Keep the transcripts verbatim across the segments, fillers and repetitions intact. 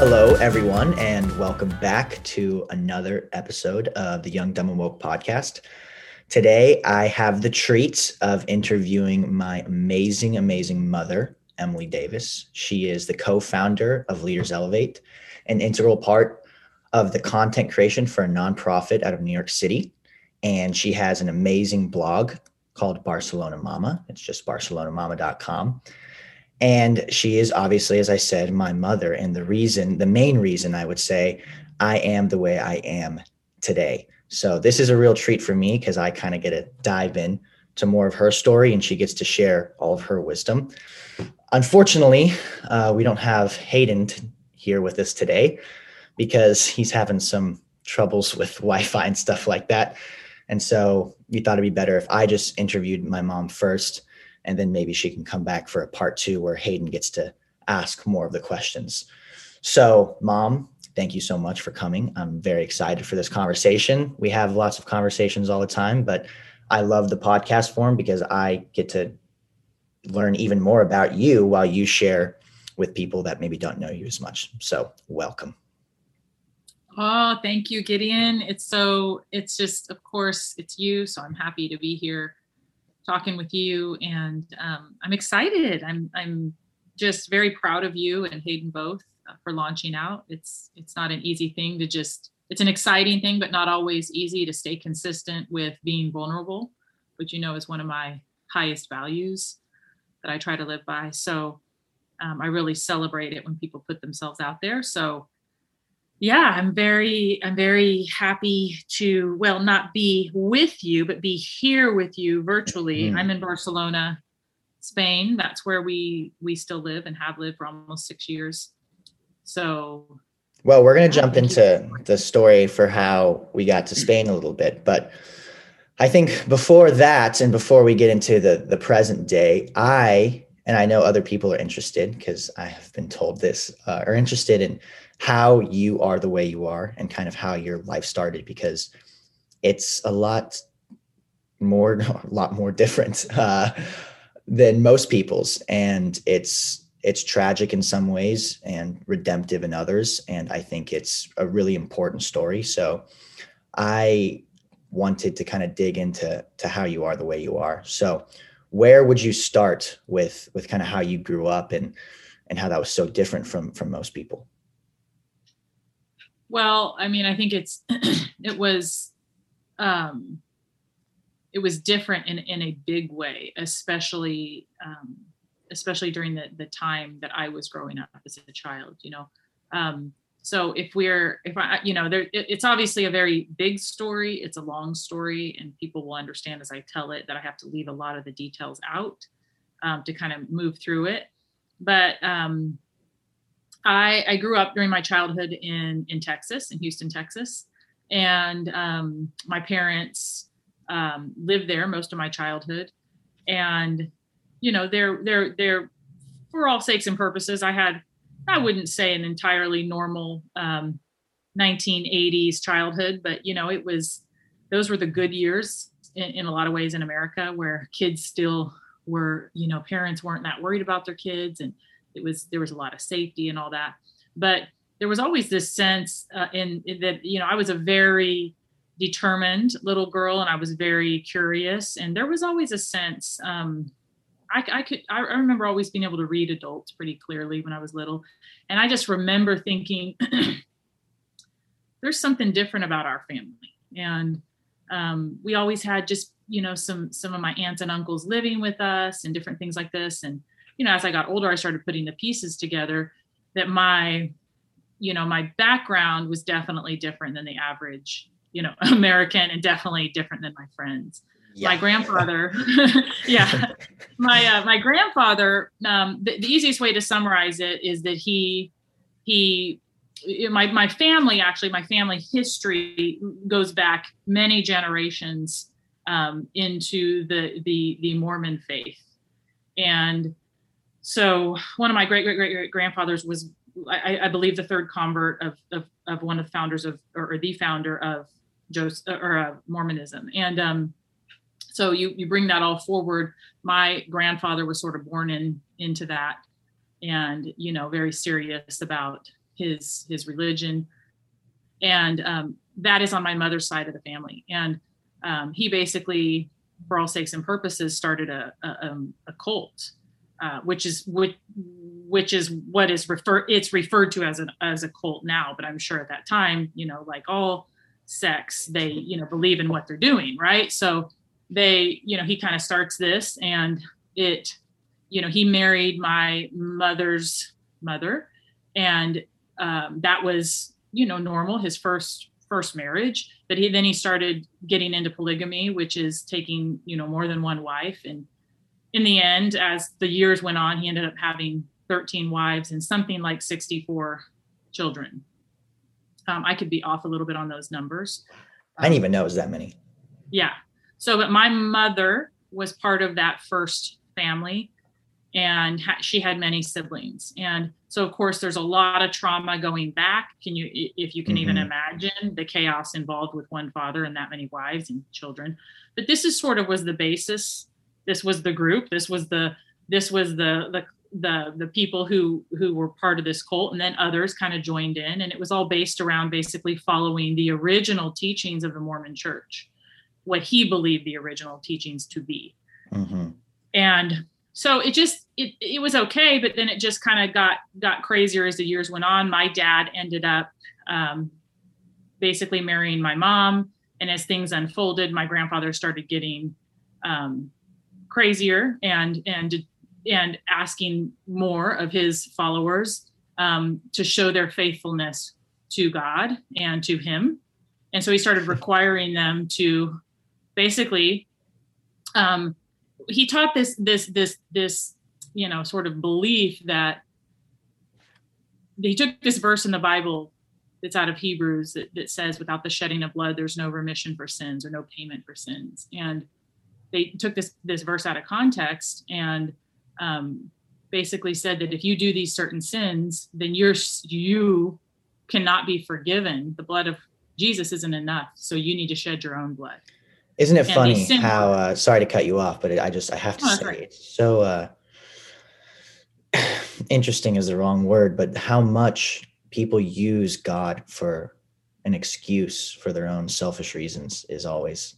Hello, everyone, and welcome back to another episode of the Young, Dumb, and Woke podcast. Today, I have the treat of interviewing my amazing, amazing mother, Emily Davis. She is the co-founder of Leaders Elevate, an integral part of the content creation for a nonprofit out of New York City. And she has an amazing blog called Barcelona Mama. It's just barcelona mama dot com. And she is obviously, as I said, my mother. And the reason, the main reason I would say I am the way I am today. So this is a real treat for me because I kind of get to dive in to more of her story and she gets to share all of her wisdom. Unfortunately, uh, we don't have Hayden t- here with us today because he's having some troubles with Wi-Fi and stuff like that. And so we thought it'd be better if I just interviewed my mom first, and then maybe she can come back for a part two where Hayden gets to ask more of the questions. So, Mom, thank you so much for coming. I'm very excited for this conversation. We have lots of conversations all the time, but I love the podcast form because I get to learn even more about you while you share with people that maybe don't know you as much. So, welcome. Oh, thank you, Gideon. It's so, it's just, of course, it's you. So I'm happy to be here talking with you. And um, I'm excited. I'm, I'm just very proud of you and Hayden both uh, for launching out. It's, it's not an easy thing to just, it's an exciting thing, but not always easy to stay consistent with being vulnerable, which, you know, is one of my highest values that I try to live by. So um, I really celebrate it when people put themselves out there. So yeah, I'm very, I'm very happy to, well, not be with you, but be here with you virtually. Mm. I'm in Barcelona, Spain. That's where we, we still live and have lived for almost six years. So. Well, we're going to jump into the story for how we got to Spain a little bit, but I think before that, and before we get into the, the present day, I, and I know other people are interested because I have been told this, uh, are interested in how you are the way you are and kind of how your life started, because it's a lot more, a lot more different uh, than most people's. And it's, it's tragic in some ways and redemptive in others. And I think it's a really important story. So I wanted to kind of dig into to how you are the way you are. So where would you start with, with kind of how you grew up and, and how that was so different from, from most people? Well, I mean, I think it's, it was, um, it was different in, in a big way, especially, um, especially during the, the time that I was growing up as a child, you know? Um, so if we're, if I, you know, there, it, it's obviously a very big story. It's a long story and people will understand as I tell it that I have to leave a lot of the details out, um, to kind of move through it. But, um, I, I grew up during my childhood in, in Texas, in Houston, Texas. And um, my parents um, lived there most of my childhood. And, you know, they're, they're, they're, for all sakes and purposes, I had, I wouldn't say an entirely normal um, nineteen eighties childhood, but, you know, it was, those were the good years in, in a lot of ways in America where kids still were, you know, parents weren't that worried about their kids and it was, there was a lot of safety and all that, but there was always this sense uh, in, in that, you know, I was a very determined little girl and I was very curious. And there was always a sense, um, I, I could, I remember always being able to read adults pretty clearly when I was little. And I just remember thinking, there's something different about our family. And um, we always had just, you know, some, some of my aunts and uncles living with us and different things like this. And you know, as I got older, I started putting the pieces together that my, you know, my background was definitely different than the average, you know, American and definitely different than my friends. Yeah. My grandfather, yeah, my, uh, my grandfather, um, the, the easiest way to summarize it is that he, he, my, my family, actually, my family history goes back many generations um, into the, the, the Mormon faith. And so one of my great, great, great, great grandfathers was, I, I believe, the third convert of, of, of one of the founders of, or, or the founder of Joseph or uh, Mormonism. And um, so you, you bring that all forward. My grandfather was sort of born in, into that and, you know, very serious about his his religion, and um, that is on my mother's side of the family. And um, he basically, for all sakes and purposes, started a a, um, a cult, uh, which is which which is what is refer it's referred to as an as a cult now. But I'm sure at that time, you know, like all sects, they you know believe in what they're doing, right? So they, you know, he kind of starts this, and it, you know, he married my mother's mother, and um, that was, you know, normal, his first first marriage. But he then he started getting into polygamy, which is taking, you know, more than one wife. And in the end, as the years went on, he ended up having thirteen wives and something like sixty-four children. Um, I could be off a little bit on those numbers. I didn't even know it was that many. Yeah. So, but my mother was part of that first family, and ha- she had many siblings. And so, of course, there's a lot of trauma going back. Can you, if you can mm-hmm. even imagine the chaos involved with one father and that many wives and children. But this is sort of was the basis. This was the group. This was the, this was the, the, the, the people who, who were part of this cult, and then others kind of joined in. And it was all based around basically following the original teachings of the Mormon Church, what he believed the original teachings to be. Mm-hmm. And so it just, it, it was okay. But then it just kind of got, got crazier as the years went on. My dad ended up um, basically marrying my mom. And as things unfolded, my grandfather started getting um, crazier and, and, and asking more of his followers um, to show their faithfulness to God and to him. And so he started requiring them to basically, um, he taught this, this, this, this, you know, sort of belief that he took this verse in the Bible that's out of Hebrews that, that says, without the shedding of blood, there's no remission for sins or no payment for sins. And they took this, this verse out of context and um, basically said that if you do these certain sins, then you're, you cannot be forgiven. The blood of Jesus isn't enough. So you need to shed your own blood. Isn't it and funny how, uh, sorry to cut you off, but I just, I have to oh, say, right. It's so uh, interesting is the wrong word, but how much people use God for an excuse for their own selfish reasons is always,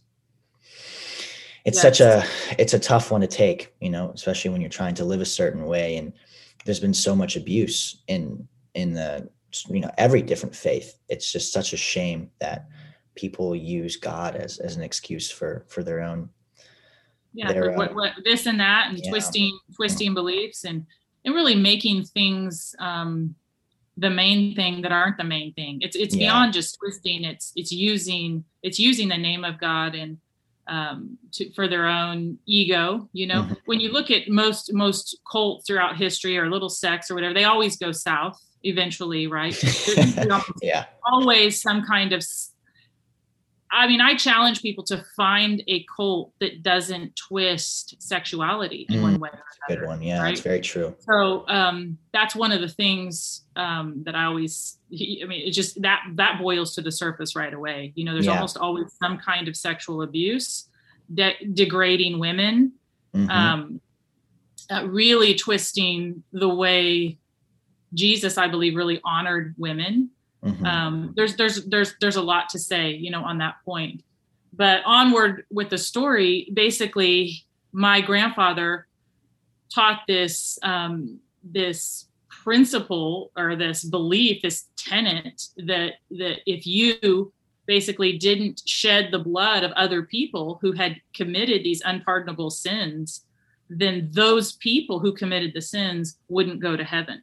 it's yes. such a, it's a tough one to take, you know, especially when you're trying to live a certain way. And there's been so much abuse in, in the, you know, every different faith. It's just such a shame that people use God as, as an excuse for, for their own. Yeah. Their, what, what, this and that and yeah. twisting, twisting mm-hmm. beliefs and, and really making things um, the main thing that aren't the main thing. It's, it's yeah. beyond just twisting. It's, it's using, it's using the name of God and um, to, for their own ego. You know, mm-hmm. when you look at most, most cults throughout history or little sects or whatever, they always go south eventually. Right. yeah. Always some kind of, I mean, I challenge people to find a cult that doesn't twist sexuality in mm, one way or another. Good one. Yeah, right? That's very true. So um, that's one of the things um, that I always, I mean, it just, that, that boils to the surface right away. You know, there's yeah. almost always some kind of sexual abuse, de- degrading women, mm-hmm. um, uh, really twisting the way Jesus, I believe, really honored women. Mm-hmm. Um, there's, there's, there's, there's a lot to say, you know, on that point, but onward with the story, basically my grandfather taught this, um, this principle or this belief, this tenet that, that if you basically didn't shed the blood of other people who had committed these unpardonable sins, then those people who committed the sins wouldn't go to heaven.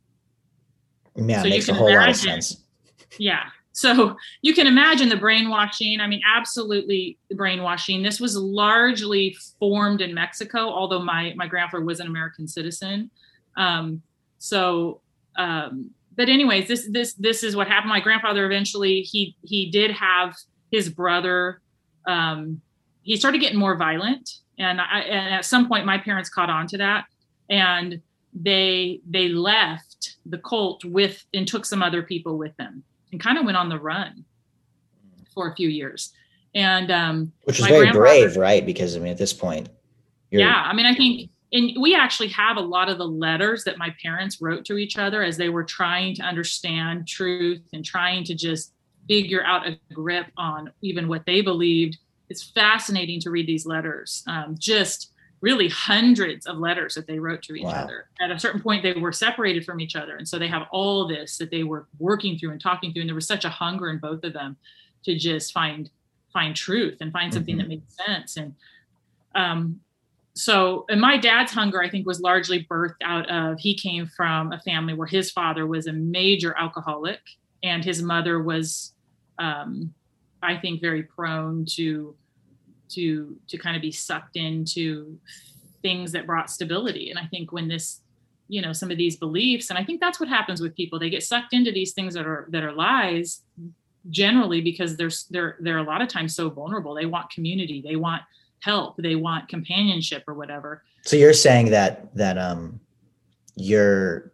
Yeah, so it makes a whole imagine, lot of sense. Yeah. So you can imagine the brainwashing. I mean, absolutely brainwashing. This was largely formed in Mexico, although my, my grandfather was an American citizen. Um, so, um, but anyways, this, this, this is what happened. My grandfather eventually, he, he did have his brother. Um, he started getting more violent. And I, and at some point my parents caught on to that, and they, they left the cult with, and took some other people with them, and kind of went on the run for a few years. And, um, which was very brave, right? Because I mean, at this point, you're, yeah, I mean, I think, and we actually have a lot of the letters that my parents wrote to each other as they were trying to understand truth and trying to just figure out a grip on even what they believed. It's fascinating to read these letters. Um, just really hundreds of letters that they wrote to each Wow. other. At a certain point, they were separated from each other. And so they have all this that they were working through and talking through. And there was such a hunger in both of them to just find, find truth and find something mm-hmm. that made sense. And um, so, and my dad's hunger, I think, was largely birthed out of, he came from a family where his father was a major alcoholic and his mother was, um, I think, very prone to to to kind of be sucked into things that brought stability. And I think when this, you know, some of these beliefs, and I think that's what happens with people, they get sucked into these things that are that are lies, generally because they're they're they're a lot of times so vulnerable. They want community, they want help, they want companionship or whatever. So you're saying that that um your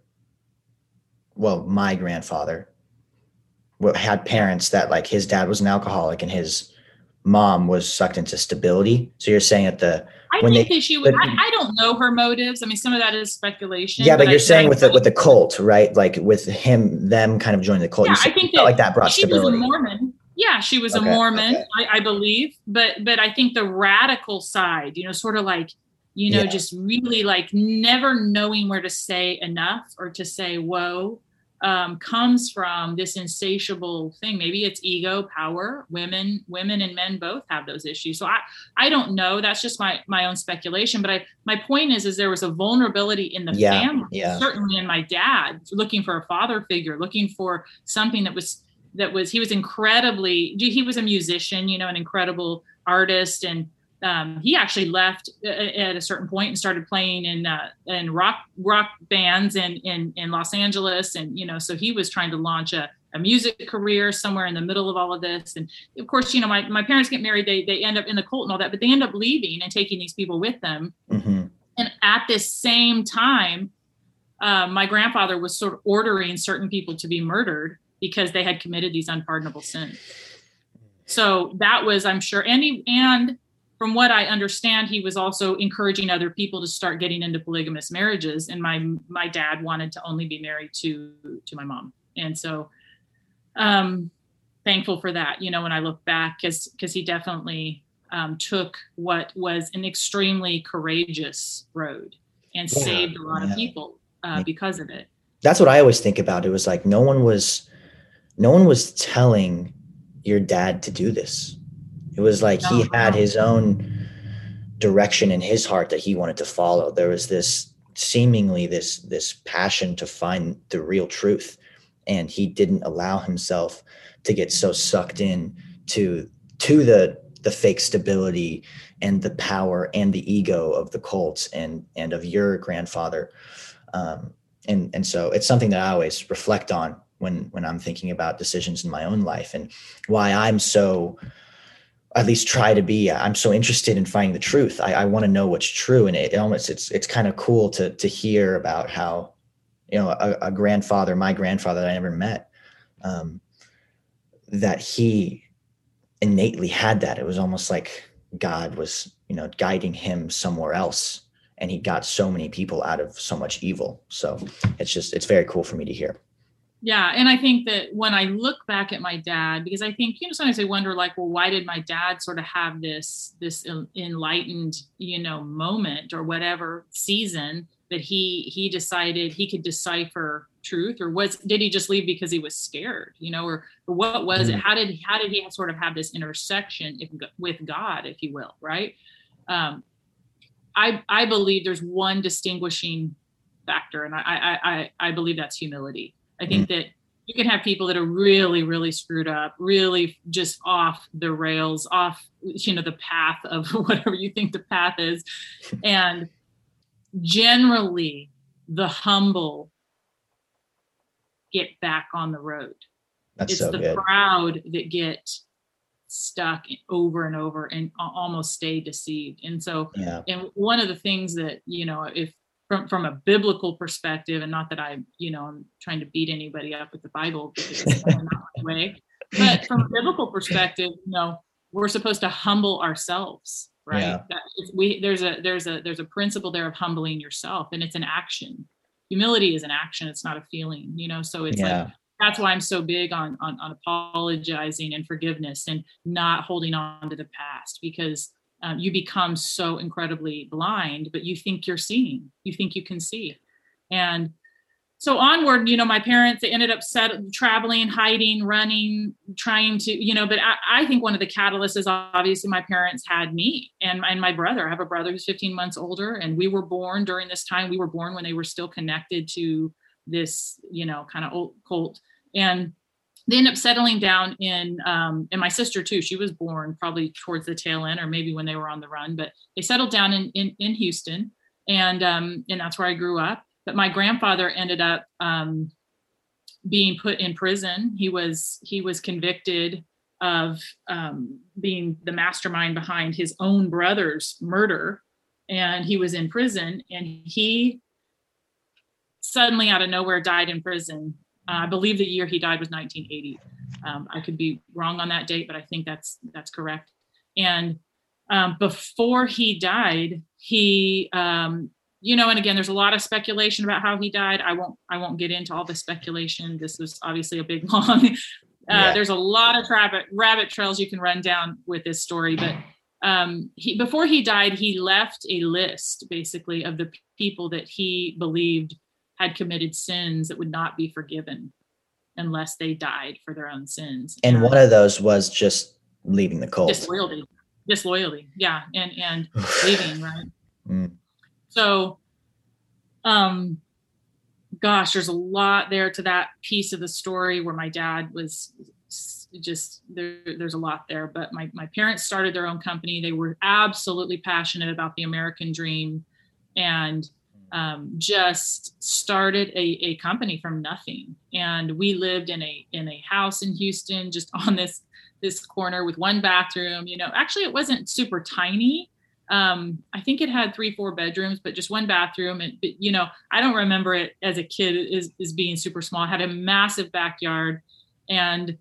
well, my grandfather had parents that, like, his dad was an alcoholic and his mom was sucked into stability. So you're saying that the I when think they, that she would. I, I don't know her motives. I mean, some of that is speculation. Yeah, but, but you're I, saying I, with the with the cult, right? Like with him, them kind of joining the cult. Yeah, you I think that, that like that brought she stability. was a Mormon. Yeah, she was okay, a Mormon, okay. I, I believe. But but I think the radical side, you know, sort of like, you know, yeah. just really like never knowing where to say enough or to say whoa. Um, comes from this insatiable thing. Maybe it's ego, power. Women, women and men both have those issues. So I, I don't know. That's just my my own speculation. But I, my point is, is there was a vulnerability in the yeah, family, yeah. certainly in my dad, looking for a father figure, looking for something that was that was. He was incredibly. He was a musician, you know, an incredible artist, and Um, he actually left at a certain point and started playing in uh, in rock rock bands in, in in Los Angeles, and you know, so he was trying to launch a, a music career somewhere in the middle of all of this. And of course, you know, my, my parents get married, they they end up in the cult and all that, but they end up leaving and taking these people with them. Mm-hmm. And at this same time, uh, my grandfather was sort of ordering certain people to be murdered because they had committed these unpardonable sins. So that was, I'm sure, and he, and from what I understand, he was also encouraging other people to start getting into polygamous marriages. And my my dad wanted to only be married to to my mom. And so um, thankful for that, you know, when I look back, because because he definitely um, took what was an extremely courageous road and yeah, saved a lot yeah. of people uh, because of it. That's what I always think about. It was like no one was no one was telling your dad to do this. It was like he had his own direction in his heart that he wanted to follow. There was this seemingly this this passion to find the real truth, and he didn't allow himself to get so sucked in to to the the fake stability and the power and the ego of the cults and and of your grandfather. Um, and and so it's something that I always reflect on when when I'm thinking about decisions in my own life and why I'm so. At least try to be, I'm so interested in finding the truth. I, I want to know what's true. And it, it almost, it's, it's kind of cool to, to hear about how, you know, a, a grandfather, my grandfather that I never met, um, that he innately had that. It was almost like God was, you know, guiding him somewhere else. And he got so many people out of so much evil. So it's just, it's very cool for me to hear. Yeah. And I think that when I look back at my dad, because I think, you know, sometimes I wonder like, well, why did my dad sort of have this, this enlightened, you know, moment or whatever season that he, he decided he could decipher truth, or was, did he just leave because he was scared, you know, or, or what was mm-hmm. it? How did, how did he sort of have this intersection if, with God, if you will, right? Um, I, I believe there's one distinguishing factor, and I, I, I, I believe that's humility. I think that you can have people that are really, really screwed up, really just off the rails, off, you know, the path of whatever you think the path is. And generally the humble get back on the road. That's it's so the good. proud that get stuck over and over and almost stay deceived. And so, yeah. and one of the things that, you know, if, From from a biblical perspective, and not that I, you know, I'm trying to beat anybody up with the Bible, because it's not my way. But from a biblical perspective, you know, we're supposed to humble ourselves right? Yeah. That if we there's a there's a there's a principle there of humbling yourself, and it's an action. Humility is an action, it's not a feeling, you know. So it's Yeah. like that's why I'm so big on, on on apologizing and forgiveness and not holding on to the past, because um, you become so incredibly blind, but you think you're seeing, you think you can see. And so onward, you know, my parents, they ended up set, traveling, hiding, running, trying to, you know, but I, I think one of the catalysts is obviously my parents had me and, and my brother. I have a brother who's fifteen months older, and we were born during this time. We were born when they were still connected to this, you know, kind of old cult. And they ended up settling down in, um, and my sister too, she was born probably towards the tail end or maybe when they were on the run, but they settled down in, in, in Houston. And, um, and that's where I grew up. But my grandfather ended up um, being put in prison. He was he was convicted of um, being the mastermind behind his own brother's murder, and he was in prison. And he suddenly, out of nowhere, died in prison. Uh, I believe the year he died was nineteen eighty. Um, I could be wrong on that date, but I think that's that's correct. And um, before he died, he um, you know, and again, there's a lot of speculation about how he died. I won't, I won't get into all the speculation. This was obviously a big, long, uh, yeah. There's a lot of rabbit, rabbit trails you can run down with this story. But um, he, before he died, he left a list basically of the people that he believed had committed sins that would not be forgiven unless they died for their own sins. And, and one of those was just leaving the cult. Disloyalty, disloyalty. Yeah. And, and leaving, right. Mm. So, um, gosh, there's a lot there to that piece of the story where my dad was just, there, there's a lot there, but my, my parents started their own company. They were absolutely passionate about the American dream, and um, just started a, a company from nothing. And we lived in a, in a house in Houston, just on this, this corner with one bathroom. You know, actually it wasn't super tiny. Um, I think it had three, four bedrooms, but just one bathroom. And, you know, I don't remember it as a kid as, as being super small. It had a massive backyard, and,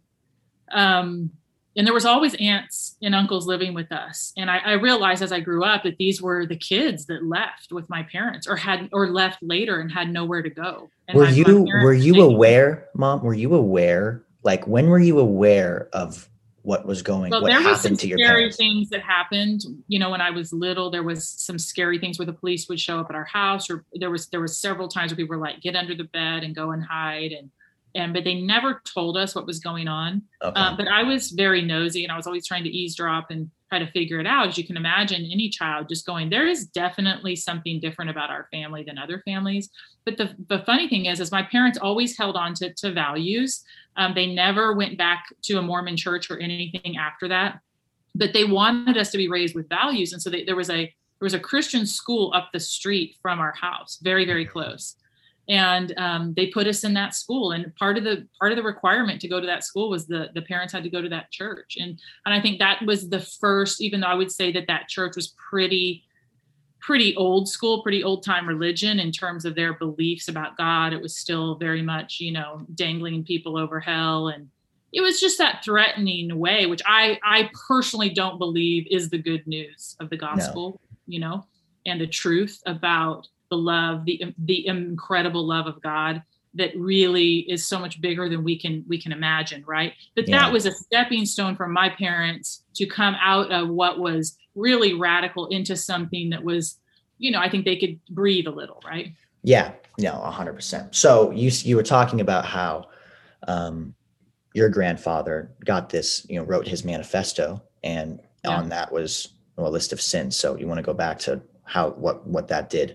um, and there was always aunts and uncles living with us. And I, I realized as I grew up that these were the kids that left with my parents or had, or left later and had nowhere to go. And were my, you, my parents, were you they, aware, Mom, were you aware, like, when were you aware of what was going, well, what there happened was to your scary parents? things that happened, you know, when I was little. There was some scary things where the police would show up at our house, or there was, there was several times where people were like, get under the bed and go and hide. And, and, but they never told us what was going on. Okay. Um, but I was very nosy, and I was always trying to eavesdrop and try to figure it out. As you can imagine, any child just going, there is definitely something different about our family than other families. But the, the funny thing is, is my parents always held on to, to values. Um, they never went back to a Mormon church or anything after that, but they wanted us to be raised with values. And so they, there was a, there was a Christian school up the street from our house, very, very close. And um, they put us in that school. And part of the, part of the requirement to go to that school was the, the parents had to go to that church. And, and I think that was the first, even though I would say that that church was pretty, pretty old school, pretty old time religion in terms of their beliefs about God. It was still very much, you know, dangling people over hell. And it was just that threatening way, which I, I personally don't believe is the good news of the gospel, no. you know, and the truth about the love, the, the incredible love of God that really is so much bigger than we can, we can imagine. Right. But yeah. that was a stepping stone for my parents to come out of what was really radical into something that was, you know, I think they could breathe a little, right? Yeah, no, a hundred percent. So you, you were talking about how, um, your grandfather got this, you know, wrote his manifesto, and yeah. on that was a list of sins. So you want to go back to how, what, what that did?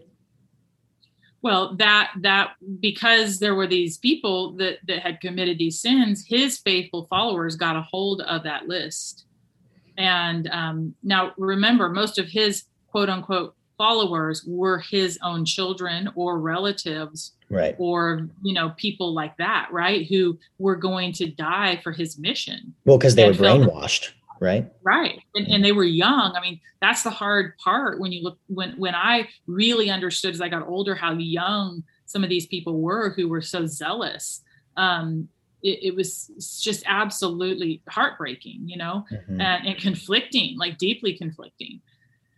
Well, that, that, because there were these people that, that had committed these sins, his faithful followers got a hold of that list. And um, now remember, most of his quote unquote followers were his own children or relatives, right? Or, you know, people like that, right? Who were going to die for his mission. Well, because they were brainwashed. Right. Right. And, and they were young. I mean, that's the hard part when you look, when, when I really understood as I got older, how young some of these people were who were so zealous. Um, it, it was just absolutely heartbreaking, you know, mm-hmm. and, and conflicting, like deeply conflicting.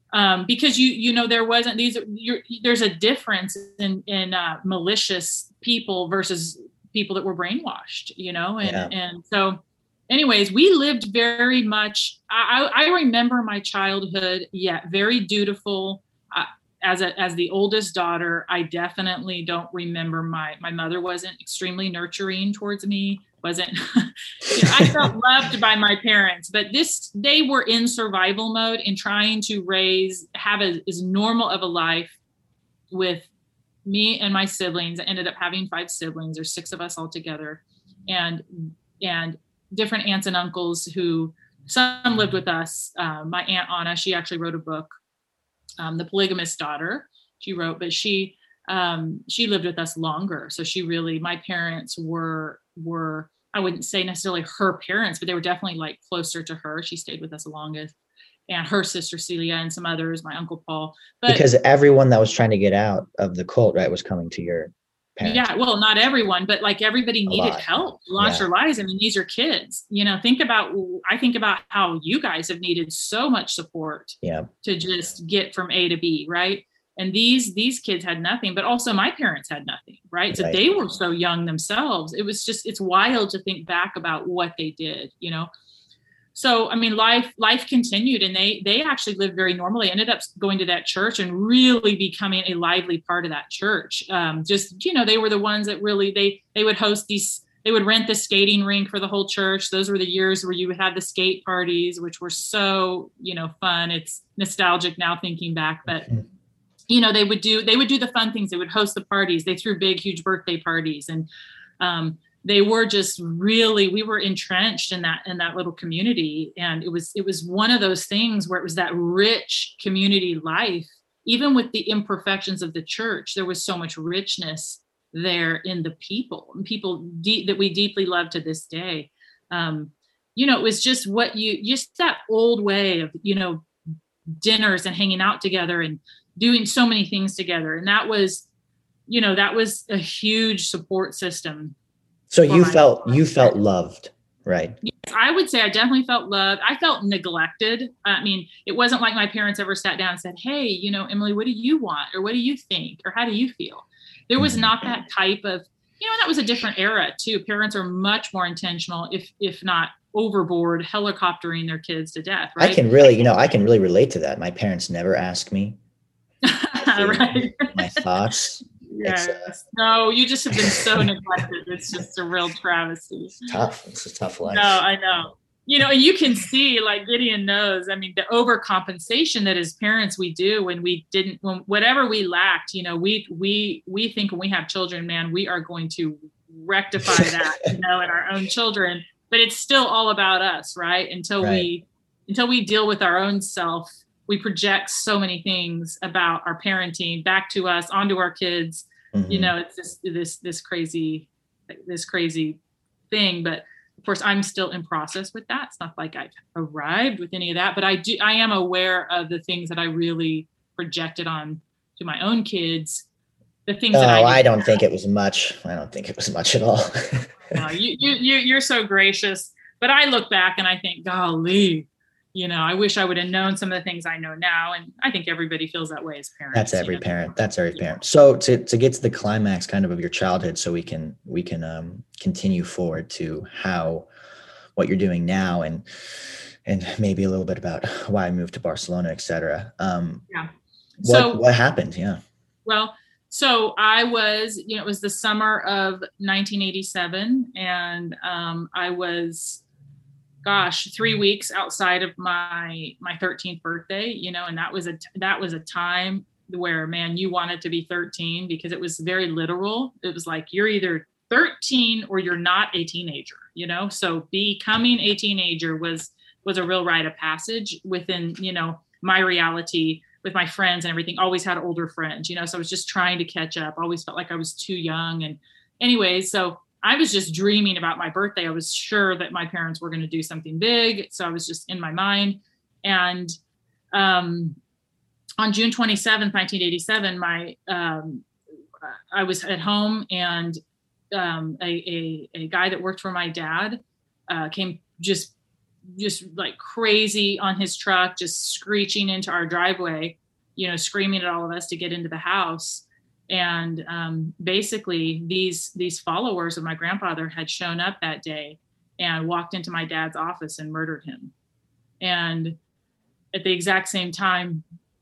Um, because you you know there wasn't these you're, there's a difference in in uh, malicious people versus people that were brainwashed, you know, and Yeah. and so anyways, we lived very much. I, I remember my childhood, yeah, very dutiful. Uh, as a as the oldest daughter, I definitely don't remember my my mother wasn't extremely nurturing towards me. Wasn't you know, I felt loved by my parents, but this they were in survival mode and trying to raise have a, as normal of a life with me and my siblings. I ended up having five siblings. There's six of us all together, and and different aunts and uncles who some lived with us. Uh, my aunt Anna, she actually wrote a book, um, The Polygamist Daughter. She wrote, but she um, she lived with us longer. So she really, my parents were were I wouldn't say necessarily her parents, but they were definitely like closer to her. She stayed with us the longest, and her sister Celia and some others, my uncle Paul. But because everyone that was trying to get out of the cult, right, was coming to your parents. Yeah, well, not everyone, but like everybody needed help to launch yeah. their lives. I mean, these are kids, you know, think about, I think about how you guys have needed so much support yeah. to just get from A to B, right? And these, these kids had nothing, but also my parents had nothing, right? So right. they were so young themselves. It was just, it's wild to think back about what they did, you know? So, I mean, life, life continued, and they, they actually lived very normally, ended up going to that church and really becoming a lively part of that church. Um, just, you know, they were the ones that really, they, they would host these, they would rent the skating rink for the whole church. Those were the years where you would have the skate parties, which were so, you know, fun. It's nostalgic now thinking back, but mm-hmm. you know, they would do, they would do the fun things. They would host the parties. They threw big, huge birthday parties. And, um, they were just really, we were entrenched in that, in that little community. And it was, it was one of those things where it was that rich community life, even with the imperfections of the church, there was so much richness there in the people and people deep, that we deeply love to this day. Um, you know, it was just what you, just that old way of, you know, dinners and hanging out together and doing so many things together. And that was, you know, that was a huge support system. So you felt, parents. you felt loved, right? Yes, I would say I definitely felt loved. I felt neglected. I mean, it wasn't like my parents ever sat down and said, hey, you know, Emily, what do you want? Or what do you think? Or how do you feel? There was mm-hmm. not that type of, you know, that was a different era too. Parents are much more intentional, if, if not overboard, helicoptering their kids to death. Right? I can really, you know, I can really relate to that. My parents never asked me right. my thoughts. Yes. Uh, no, you just have been so neglected. It's just a real travesty. It's tough. It's a tough life. No, I know. You know, you can see, like Gideon knows, I mean, the overcompensation that as parents we do when we didn't, when whatever we lacked, you know, we, we, we think when we have children, man, we are going to rectify that, you know, in our own children, but it's still all about us, right? Until right. we, until we deal with our own self, we project so many things about our parenting back to us, onto our kids. Mm-hmm. You know, it's just this, this crazy, this crazy thing. But of course, I'm still in process with that. It's not like I've arrived with any of that, but I do, I am aware of the things that I really projected on to my own kids. The things oh, that I, I don't think it was much. I don't think it was much at all. no, you, you, you, you're so gracious, but I look back and I think, golly, you know, I wish I would have known some of the things I know now. And I think everybody feels that way as parents. That's every you know? parent. That's every parent. So to, to get to the climax kind of of your childhood, so we can, we can um, continue forward to how, what you're doing now, and, and maybe a little bit about why I moved to Barcelona, et cetera. Um, yeah. What, so, what happened? Yeah. Well, so I was, you know, it was the summer of nineteen eighty-seven, and um, I was, gosh, three weeks outside of my, my thirteenth birthday, you know, and that was a, that was a time where, man, you wanted to be thirteen because it was very literal. It was like, you're either thirteen or you're not a teenager, you know? So becoming a teenager was, was a real rite of passage within, you know, my reality with my friends and everything. Always had older friends, you know, so I was just trying to catch up. Always felt like I was too young. And anyways, so I was just dreaming about my birthday. I was sure that my parents were going to do something big. So I was just in my mind. And um, on June twenty-seventh, nineteen eighty-seven, my um, I was at home, and um, a, a, a guy that worked for my dad uh, came just just like crazy on his truck, just screeching into our driveway, you know, screaming at all of us to get into the house. And um, basically these, these followers of my grandfather had shown up that day and walked into my dad's office and murdered him. And at the exact same time,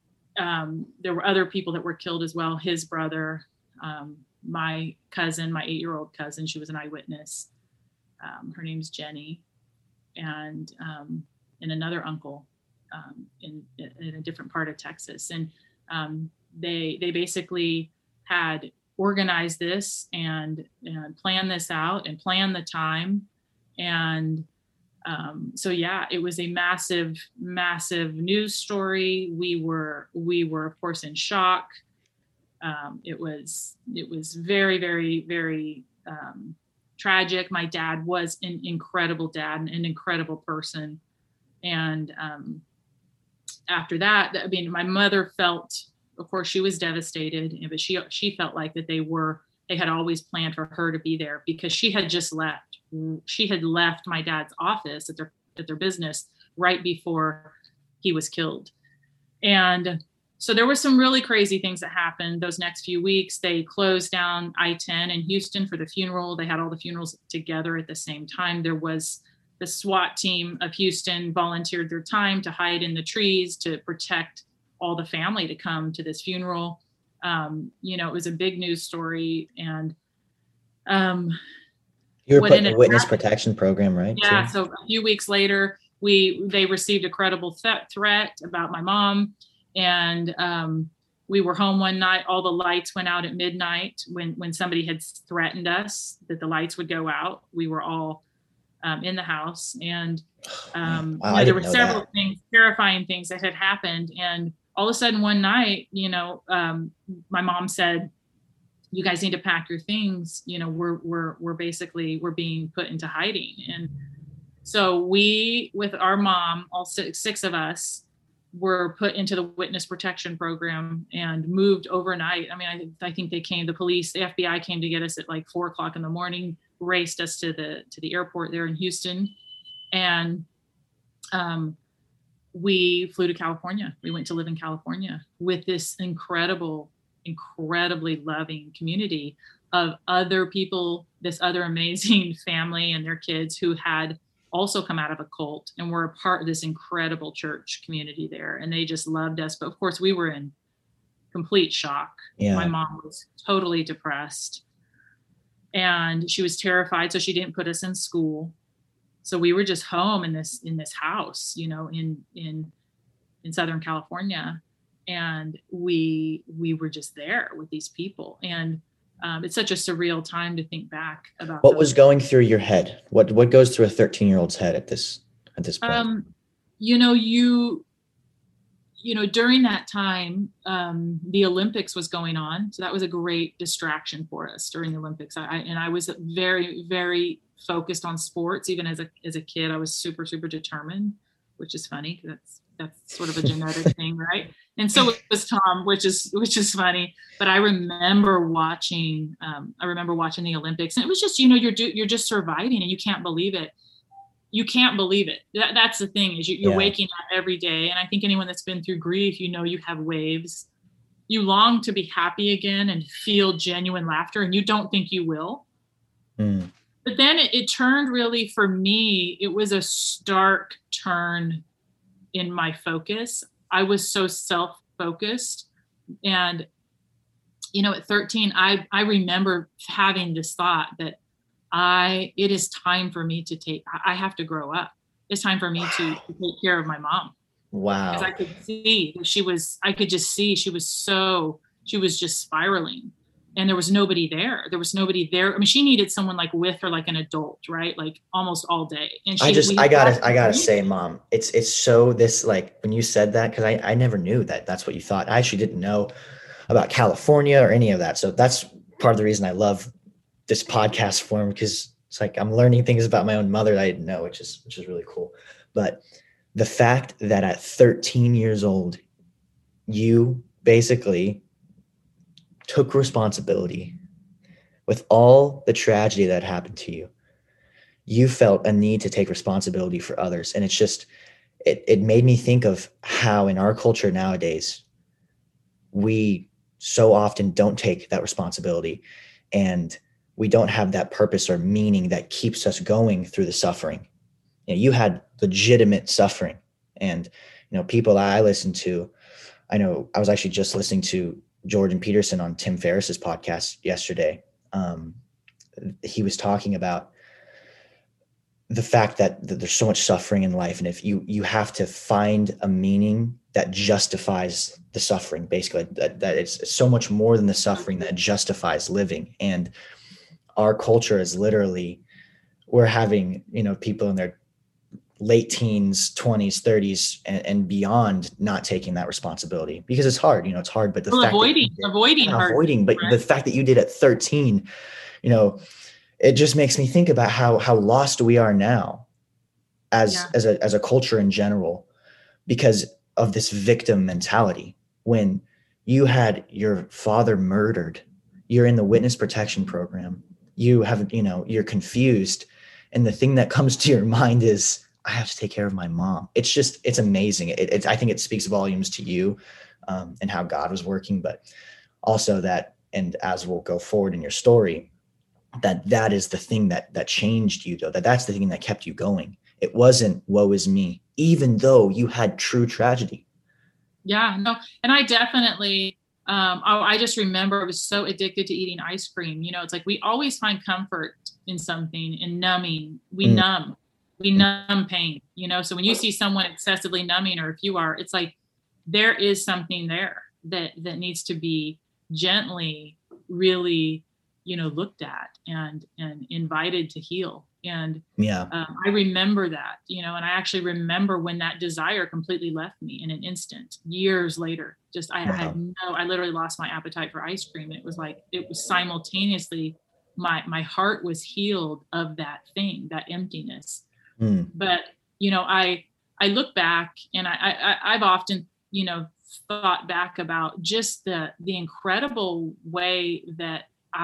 um, there were other people that were killed as well. His brother, um, my cousin, my eight-year-old cousin, she was an eyewitness. Um, her name's Jenny, and um, and another uncle um, in in a different part of Texas. And um, they they basically had organized this and, and planned this out and planned the time. And um, so yeah, it was a massive, massive news story. We were we were of course in shock. Um, it was it was very, very, very um, tragic. My dad was an incredible dad and an incredible person. And um, after that, I mean, my mother felt, of course, she was devastated, but she she felt like that they were they had always planned for her to be there because she had just left. She had left my dad's office at their at their business right before he was killed. And so there were some really crazy things that happened those next few weeks. They closed down I ten in Houston for the funeral. They had all the funerals together at the same time. There was the SWAT team of Houston volunteered their time to hide in the trees to protect all the family to come to this funeral. Um, you know, it was a big news story. And um, you were put in a witness happened, protection program, right? Yeah. Too? So a few weeks later, we they received a credible th- threat about my mom. And um, we were home one night. All the lights went out at midnight when, when somebody had threatened us that the lights would go out. We were all um, in the house. And um, wow, you know, there were several that. things, terrifying things that had happened. And all of a sudden one night, you know, um, my mom said, you guys need to pack your things. You know, we're, we're, we're basically, we're being put into hiding. And so we, with our mom, all six, six of us, were put into the witness protection program and moved overnight. I mean, I, I think they came, the police, the F B I came to get us at like four o'clock in the morning, raced us to the, to the airport there in Houston. And um, we flew to California. We went to live in California with this incredible, incredibly loving community of other people, this other amazing family and their kids who had also come out of a cult and were a part of this incredible church community there. And they just loved us. But of course we were in complete shock. Yeah. My mom was totally depressed and she was terrified. So she didn't put us in school. So we were just home in this, in this house, you know, in, in, in Southern California. And we, we were just there with these people. And Um, it's such a surreal time to think back about. What was going through your head? What what goes through a thirteen year old's head at this at this point? Um, you know, you you know, during that time, um, the Olympics was going on, so that was a great distraction for us during the Olympics. I, I and I was very very focused on sports. Even as a as a kid, I was super super determined, which is funny because that's that's sort of a genetic thing, right? And so was Tom, which is which is funny. But I remember watching. Um, I remember watching the Olympics, and it was just, you know, you're do, you're just surviving, and you can't believe it. You can't believe it. That, that's the thing is you, you're yeah. waking up every day, and I think anyone that's been through grief, you know, you have waves. You long to be happy again and feel genuine laughter, and you don't think you will. Mm. But then it, it turned really for me. It was a stark turn in my focus. I was so self-focused. And, you know, at thirteen, I, I remember having this thought that I, it is time for me to take, I have to grow up. It's time for me wow. to, to take care of my mom. Wow. Because I could see that she was, I could just see she was so, she was just spiraling. And there was nobody there. There was nobody there. I mean, she needed someone like with her, like an adult, right? Like almost all day. And she, I just, I gotta, I gotta say, Mom, it's, it's so this, like when you said that, cause I, I never knew that that's what you thought. I actually didn't know about California or any of that. So that's part of the reason I love this podcast form, because it's like, I'm learning things about my own mother that I didn't know, which is, which is really cool. But the fact that at thirteen years old, you basically took responsibility with all the tragedy that happened to you. you felt a need to take responsibility for others. And it's just, it, it made me think of how in our culture nowadays, we so often don't take that responsibility, and we don't have that purpose or meaning that keeps us going through the suffering. You know, you had legitimate suffering, and, you know, people I listen to, I know I was actually just listening to Jordan Peterson on Tim Ferriss's podcast yesterday. Um, he was talking about the fact that, that there's so much suffering in life. And if you, you have to find a meaning that justifies the suffering, basically, that, that it's so much more than the suffering that justifies living. And our culture is literally, we're having, you know, people in their late teens, twenties, thirties, and, and beyond not taking that responsibility because it's hard, you know, it's hard, but the well, fact avoiding, that did, avoiding, hard, avoiding, but right? the fact that you did at thirteen, you know, it just makes me think about how, how lost we are now as, Yeah. as a, as a culture in general, because of this victim mentality. When you had your father murdered, you're in the witness protection program, you have, you know, you're confused. And the thing that comes to your mind is, I have to take care of my mom. It's just, it's amazing. It, it, I think it speaks volumes to you um, and how God was working, but also that, and as we'll go forward in your story, that that is the thing that, that changed you though, that that's the thing that kept you going. It wasn't woe is me, even though you had true tragedy. Yeah, no. And I definitely, um, I, I just remember I was so addicted to eating ice cream. You know, it's like we always find comfort in something, in numbing. We Mm. numb, we numb pain, you know? So when you see someone excessively numbing, or if you are, it's like, there is something there that, that needs to be gently really, you know, looked at and, and invited to heal. And yeah, um, I remember that, you know, and I actually remember when that desire completely left me in an instant, years later. Just, I, wow. I had no, I literally lost my appetite for ice cream. It was like, it was simultaneously, my, my heart was healed of that thing, that emptiness. Mm. But, you know, I, I look back and I, I, I've often, you know, thought back about just the, the incredible way that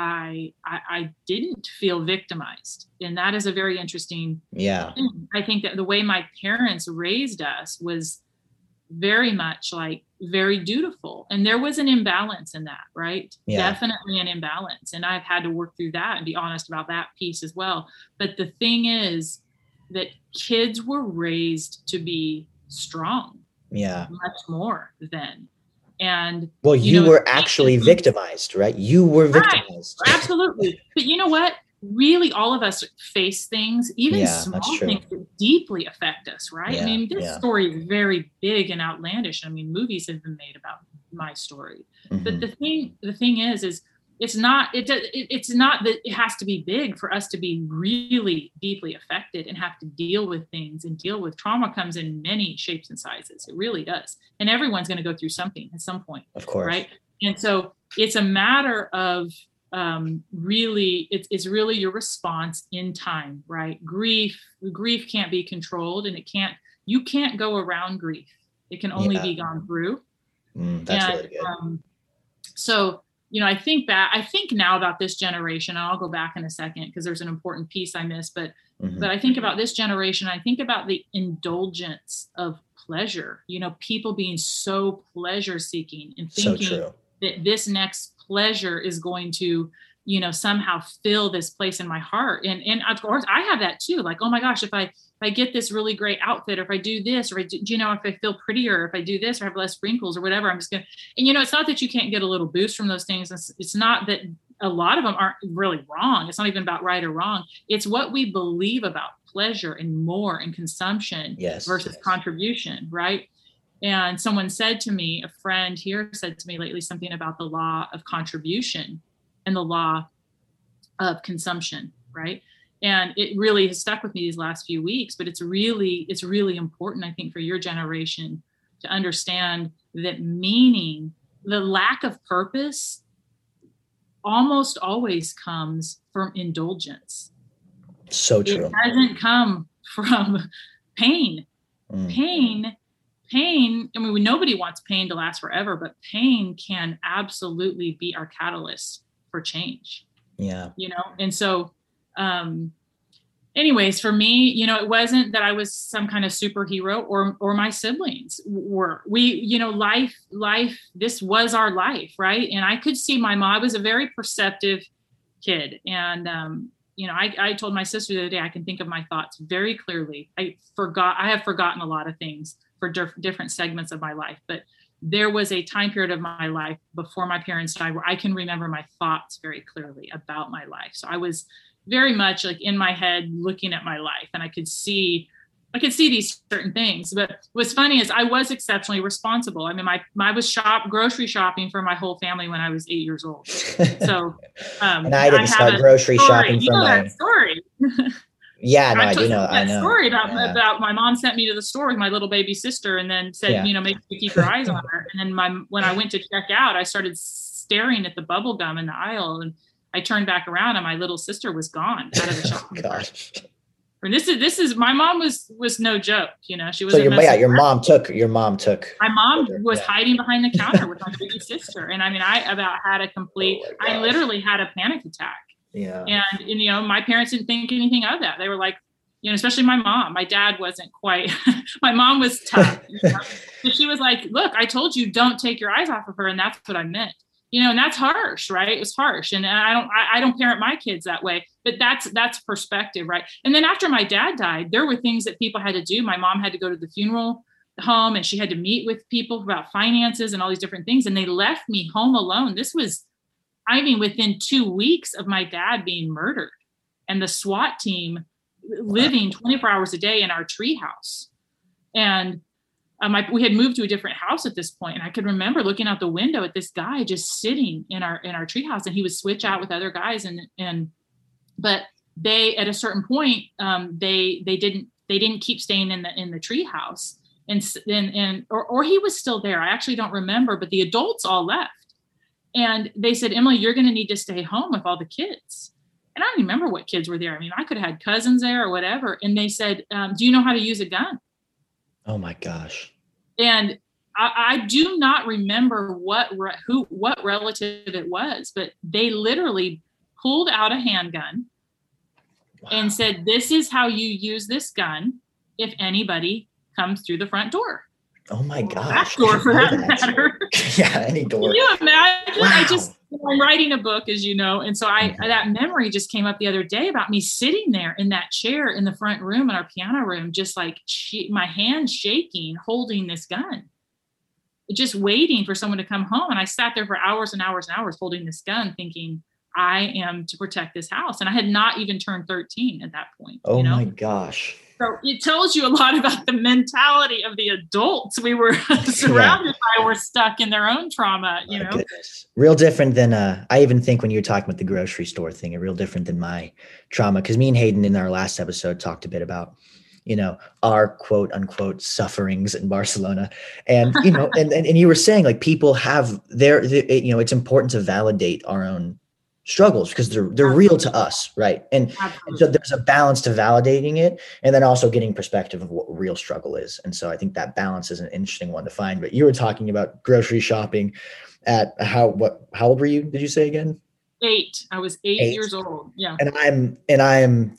I, I I didn't feel victimized. And that is a very interesting yeah thing. I think that the way my parents raised us was very much like very dutiful. And there was an imbalance in that, right? yeah Definitely an imbalance. And I've had to work through that and be honest about that piece as well. But the thing is that kids were raised to be strong. Yeah. Much more than. And well, you, you know, were actually victimized, right? You were victimized. Right. Absolutely. But you know what? Really, all of us face things, even yeah, small things that deeply affect us, right? Yeah, I mean, this yeah. story is very big and outlandish. I mean, movies have been made about my story. Mm-hmm. But the thing, the thing is, is it's not, it, it it's not that it has to be big for us to be really deeply affected and have to deal with things and deal with trauma. Comes in many shapes and sizes. It really does. And everyone's going to go through something at some point. Of course. Right. And so it's a matter of, um, really, it's, it's really your response in time, right? Grief, grief can't be controlled, and it can't, you can't go around grief. It can only yeah. be gone through. Mm, that's and, really good. Um, so, you know, I think back, I think now about this generation, and I'll go back in a second because there's an important piece I missed, but, mm-hmm. but I think about this generation, I think about the indulgence of pleasure, you know, people being so pleasure seeking and thinking so that this next pleasure is going to, you know, somehow fill this place in my heart. And, and of course I have that too. Like, oh my gosh, if I, if I get this really great outfit, or if I do this, or I do, you know, if I feel prettier, if I do this, or have less wrinkles or whatever, I'm just going to, and you know, it's not that you can't get a little boost from those things. It's, it's not that a lot of them aren't really wrong. It's not even about right or wrong. It's what we believe about pleasure and more and consumption yes, versus yes. contribution. Right. And someone said to me, a friend here said to me lately, something about the law of contribution and the law of consumption, right? And it really has stuck with me these last few weeks, but it's really, it's really important, I think, for your generation to understand that meaning, the lack of purpose almost always comes from indulgence. So true. It doesn't come from pain. Mm. Pain Pain, I mean, nobody wants pain to last forever, but pain can absolutely be our catalyst for change. Yeah. You know, and so, um, anyways, for me, you know, it wasn't that I was some kind of superhero or, or my siblings were. We, you know, life, life, this was our life, right? And I could see my mom. I was a very perceptive kid. And, um, you know, I, I told my sister the other day, I can think of my thoughts very clearly. I forgot, I have forgotten a lot of things for diff- different segments of my life, but there was a time period of my life before my parents died where I can remember my thoughts very clearly about my life. So I was very much like in my head looking at my life, and I could see, I could see these certain things. But what's funny is I was exceptionally responsible. I mean, my, my I was shop grocery shopping for my whole family when I was eight years old. So, um, and I didn't I start grocery story. shopping you for know my. That story. Yeah, no, I, I do know. That I know. Story about yeah. about my mom sent me to the store with my little baby sister, and then said, yeah. you know, make sure you keep your eyes on her. And then my when I went to check out, I started staring at the bubble gum in the aisle, and I turned back around, and my little sister was gone out of the shop. Oh, gosh. And this is this is my mom was was no joke. You know, she was. So your yeah, your mom took your mom took. My mom was yeah. hiding behind the counter with my baby sister, and I mean, I about had a complete. Oh I literally had a panic attack. Yeah. And, and you know, my parents didn't think anything of that. They were like, you know, especially my mom. My dad wasn't quite. My mom was tough. You know? But she was like, "Look, I told you don't take your eyes off of her, and that's what I meant." You know, and that's harsh, right? It was harsh, and I don't, I, I don't parent my kids that way. But that's that's perspective, right? And then after my dad died, there were things that people had to do. My mom had to go to the funeral home, and she had to meet with people about finances and all these different things. And they left me home alone. This was, I mean, within two weeks of my dad being murdered, and the SWAT team living twenty-four hours a day in our treehouse. And um, I, we had moved to a different house at this point, and I could remember looking out the window at this guy just sitting in our in our treehouse, and he would switch out with other guys. And and but they at a certain point, um, they they didn't they didn't keep staying in the in the treehouse, and and and or or he was still there. I actually don't remember, but the adults all left, and they said, "Emily, you're going to need to stay home with all the kids." And I don't remember what kids were there. I mean, I could have had cousins there or whatever. And they said, um, "Do you know how to use a gun?" Oh my gosh. And I, I do not remember what, who, what relative it was, but they literally pulled out a handgun wow. and said, "This is how you use this gun if anybody comes through the front door." Oh my gosh. Back door for that, that matter. Yeah, any door. Can you imagine? Wow. I just, I'm writing a book, as you know. And so I, mm-hmm. that memory just came up the other day about me sitting there in that chair in the front room, in our piano room, just like she, my hands shaking, holding this gun, just waiting for someone to come home. And I sat there for hours and hours and hours holding this gun, thinking I am to protect this house. And I had not even turned thirteen at that point. Oh you know? my gosh. So it tells you a lot about the mentality of the adults we were surrounded yeah. by, were stuck in their own trauma, you oh, know. Goodness. Real different than, uh, I even think when you were talking about the grocery store thing, a real different than my trauma. Because me and Hayden in our last episode talked a bit about, you know, our quote unquote sufferings in Barcelona. And, you know, and, and, and you were saying like people have their, you know, it's important to validate our own struggles because they're they're Absolutely. Real to us, right? And, and so there's a balance to validating it and then also getting perspective of what real struggle is. And so I think that balance is an interesting one to find. But you were talking about grocery shopping at how what how old were you? Did you say again? Eight. I was eight, eight. years old. Yeah. And I'm and I'm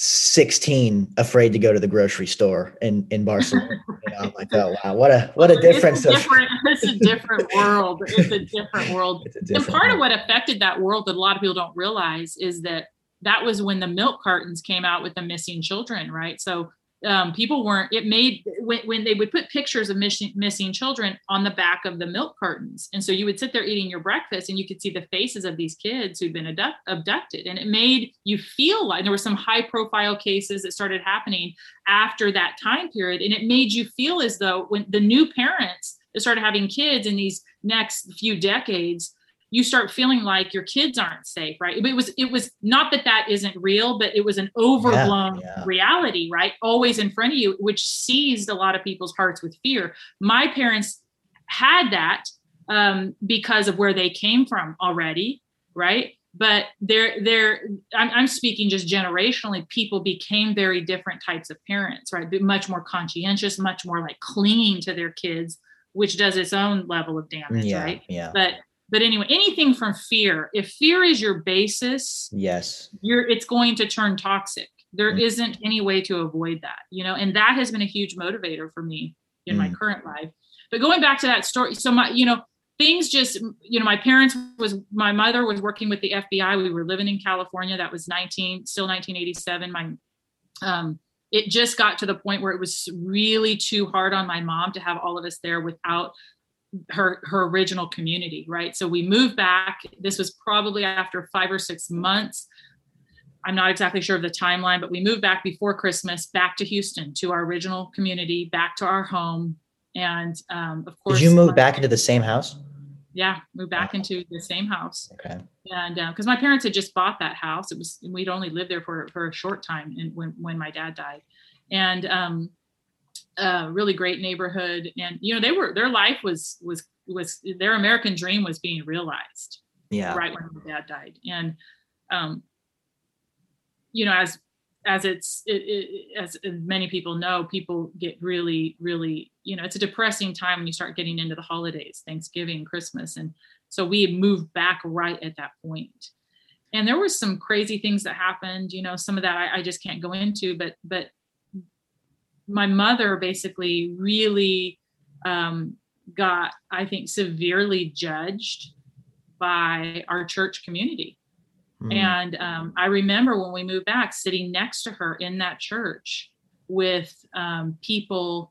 sixteen, afraid to go to the grocery store in, in Barcelona. You know, I'm like, oh wow, what a what a difference! It's a different, it's a different world. It's a different world. A different and part world. Of what affected that world that a lot of people don't realize is that that was when the milk cartons came out with the missing children, right? So um, people weren't. It made when when they would put pictures of missing missing children on the back of the milk cartons, and so you would sit there eating your breakfast, and you could see the faces of these kids who'd been abduct, abducted, and it made you feel like there were some high profile cases that started happening after that time period, and it made you feel as though when the new parents that started having kids in these next few decades, you start feeling like your kids aren't safe, right? But it was, it was not that that isn't real, but it was an overblown yeah, yeah. reality, right? Always in front of you, which seized a lot of people's hearts with fear. My parents had that um, because of where they came from already, right? But they're, they're, I'm, I'm speaking just generationally, people became very different types of parents, right? Much more conscientious, much more like clinging to their kids, which does its own level of damage, yeah, right? Yeah. But But anyway, anything from fear, if fear is your basis, yes, you're, it's going to turn toxic. There Mm. isn't any way to avoid that, you know, and that has been a huge motivator for me in Mm. my current life. But going back to that story, so my, you know, things just, you know, my parents was, my mother was working with the F B I. We were living in California. That was nineteen, still nineteen eighty-seven. My, um, it just got to the point where it was really too hard on my mom to have all of us there without her, her original community. Right. So we moved back. This was probably after five or six months. I'm not exactly sure of the timeline, but we moved back before Christmas, back to Houston, to our original community, back to our home. And um, of course, did you move back into the same house? Yeah, moved back into the same house. Okay. And because uh, my parents had just bought that house, it was, we'd only lived there for, for a short time and when, when my dad died. And um, a really great neighborhood. And, you know, they were, their life was, was, was, their American dream was being realized. Yeah. Right when my dad died. And, um, you know, as, as it's, it, it, as many people know, people get really, really, you know, it's a depressing time when you start getting into the holidays, Thanksgiving, Christmas. And so we moved back right at that point. And there was some crazy things that happened, you know, some of that I, I just can't go into, but, but my mother basically really um, got, I think, severely judged by our church community. Mm. And um, I remember when we moved back, sitting next to her in that church with um, people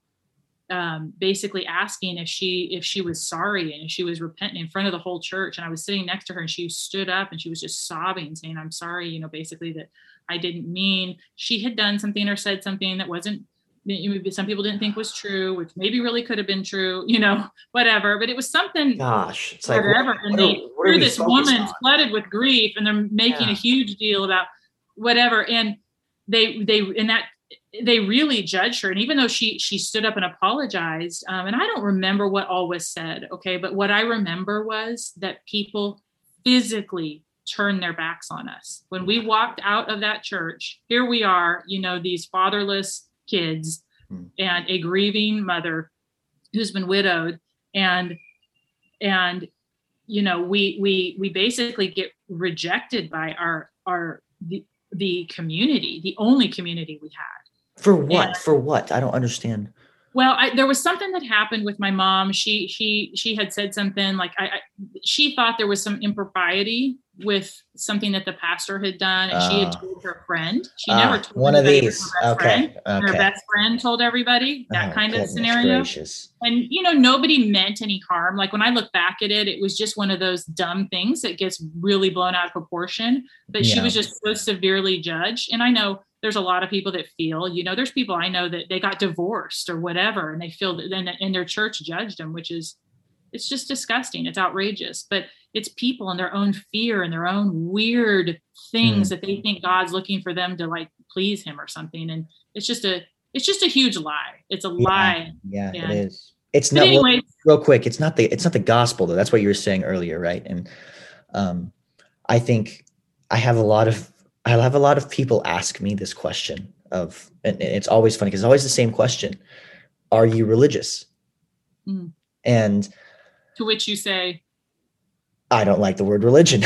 um, basically asking if she if she was sorry and if she was repentant in front of the whole church. And I was sitting next to her and she stood up and she was just sobbing, saying, "I'm sorry, you know, basically that I didn't mean." She had done something or said something that wasn't, some people didn't think was true, which maybe really could have been true, you know, whatever. But it was something. Gosh, it's like whatever. What, and what they, are, what are this woman's on? flooded with grief, and they're making yeah. a huge deal about whatever. And they, they, in that, they really judged her. And even though she, she stood up and apologized, um, and I don't remember what all was said. Okay. But what I remember was that people physically turned their backs on us. When we walked out of that church, here we are, you know, these fatherless kids and a grieving mother who's been widowed. And, and, you know, we, we, we basically get rejected by our, our, the, the community, the only community we had. For what? And, For what? I don't understand. Well, I, there was something that happened with my mom. She, she, she had said something like, I, I she thought there was some impropriety with something that the pastor had done. And uh, she had told her friend. She uh, never told one of these. Her okay. Friend, okay. And her best friend told everybody, that oh, kind of scenario. Gracious. And, you know, nobody meant any harm. Like when I look back at it, it was just one of those dumb things that gets really blown out of proportion. But yeah. She was just so severely judged. And I know there's a lot of people that feel, you know, there's people I know that they got divorced or whatever, and they feel that then in their church judged them, which is, it's just disgusting. It's outrageous. But it's people and their own fear and their own weird things mm. that they think God's looking for them to like please him or something. And it's just a, it's just a huge lie. It's a yeah. lie. Yeah, and, it is. It's not anyway, real, real quick. It's not the, it's not the gospel though. That's what you were saying earlier. Right. And um, I think I have a lot of, I have a lot of people ask me this question of, and it's always funny because it's always the same question. Are you religious? Mm. And to which you say, I don't like the word religion.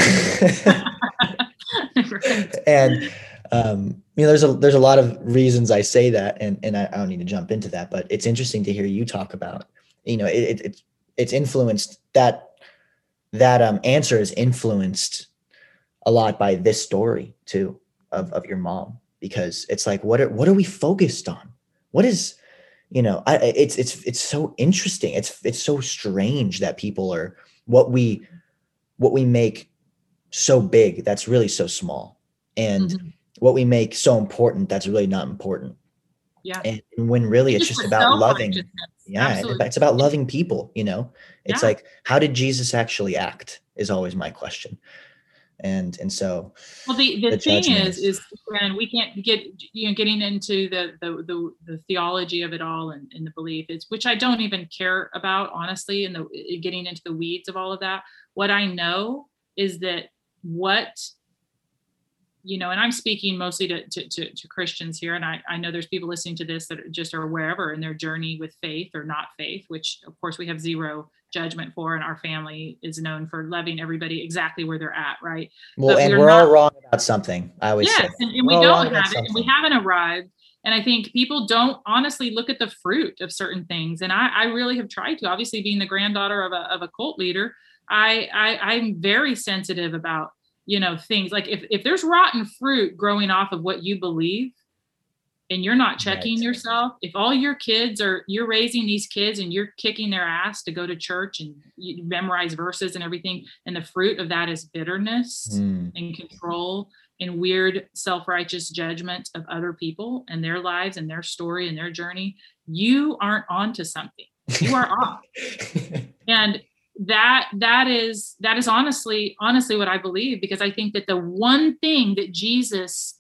Right. And, um, you know, there's a, there's a lot of reasons I say that, and, and I, I don't need to jump into that, but it's interesting to hear you talk about, you know, it, it, it's, it's influenced that, that, um, answer is influenced a lot by this story too, of, of your mom, because it's like, what are, what are we focused on? What is, you know, I, it's, it's, it's so interesting. It's, it's so strange that people are what we, what we make so big, that's really so small. And mm-hmm. what we make so important, that's really not important. Yeah. And when really it's, it's just, just about loving. Yeah. Absolutely. It's about loving people, you know, it's yeah. like, how did Jesus actually act is always my question. And, and so, well, the, the, the thing is, is, and we can't get, you know, getting into the, the, the, the theology of it all and, and the belief is, which I don't even care about, honestly, and the getting into the weeds of all of that. What I know is that what you know, and I'm speaking mostly to, to, to, to Christians here. And I, I know there's people listening to this that are just are wherever in their journey with faith or not faith, which of course we have zero judgment for. And our family is known for loving everybody exactly where they're at. Right. Well, but and we're, we're not, all wrong about something. I always yes, say and, and we all don't have it something. and we haven't arrived. And I think people don't honestly look at the fruit of certain things. And I, I really have tried to, obviously being the granddaughter of a, of a cult leader, I, I I'm very sensitive about, you know, things like if, if there's rotten fruit growing off of what you believe and you're not checking right. yourself, if all your kids are, you're raising these kids and you're kicking their ass to go to church and you memorize verses and everything, and the fruit of that is bitterness mm. and control and weird self-righteous judgment of other people and their lives and their story and their journey, you aren't onto something. You are off. And that that is that is honestly honestly what I believe, because I think that the one thing that Jesus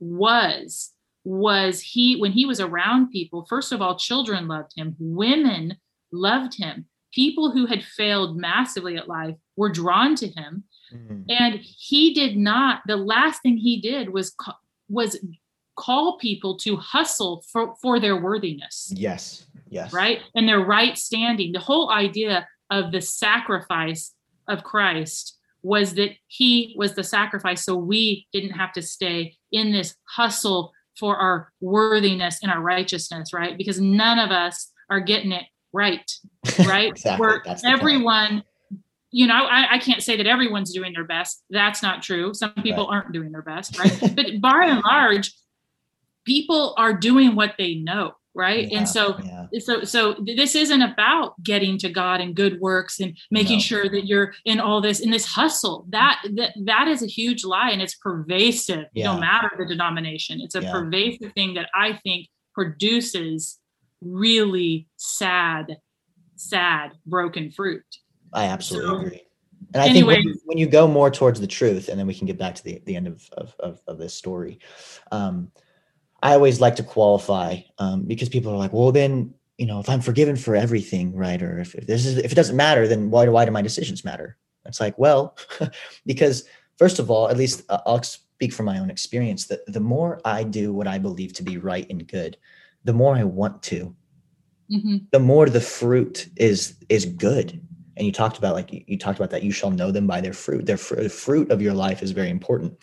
was was he when he was around people, first of all, children loved him, women loved him, people who had failed massively at life were drawn to him. Mm-hmm. And he did not, the last thing he did was was call people to hustle for, for their worthiness. Yes. Yes. Right. And their right standing. The whole idea of the sacrifice of Christ was that he was the sacrifice. So we didn't have to stay in this hustle for our worthiness and our righteousness, right? Because none of us are getting it right, right? Exactly. Where That's everyone, you know, I, I can't say that everyone's doing their best. That's not true. Some people right. aren't doing their best, right? But by and large, people are doing what they know. Right. Yeah, and so, yeah. so, so this isn't about getting to God and good works and making no. sure that you're in all this, in this hustle. That, that, that is a huge lie, and it's pervasive, yeah. no matter the denomination. It's a yeah. pervasive thing that I think produces really sad, sad, broken fruit. I absolutely so, agree. And I anyway, think when you, when you go more towards the truth, and then we can get back to the, the end of, of, of, of this story, um, I always like to qualify um, because people are like, well, then, you know, if I'm forgiven for everything, right? Or if, if this is, if it doesn't matter, then why do, why do my decisions matter? It's like, well, because first of all, at least uh, I'll speak from my own experience, that the more I do what I believe to be right and good, the more I want to, mm-hmm. the more the fruit is, is good. And you talked about, like, you, you talked about that you shall know them by their fruit. Their fr- the fruit of your life is very important.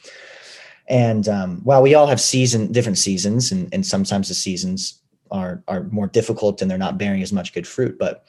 And um, while we all have season, different seasons, and, and sometimes the seasons are are more difficult and they're not bearing as much good fruit, but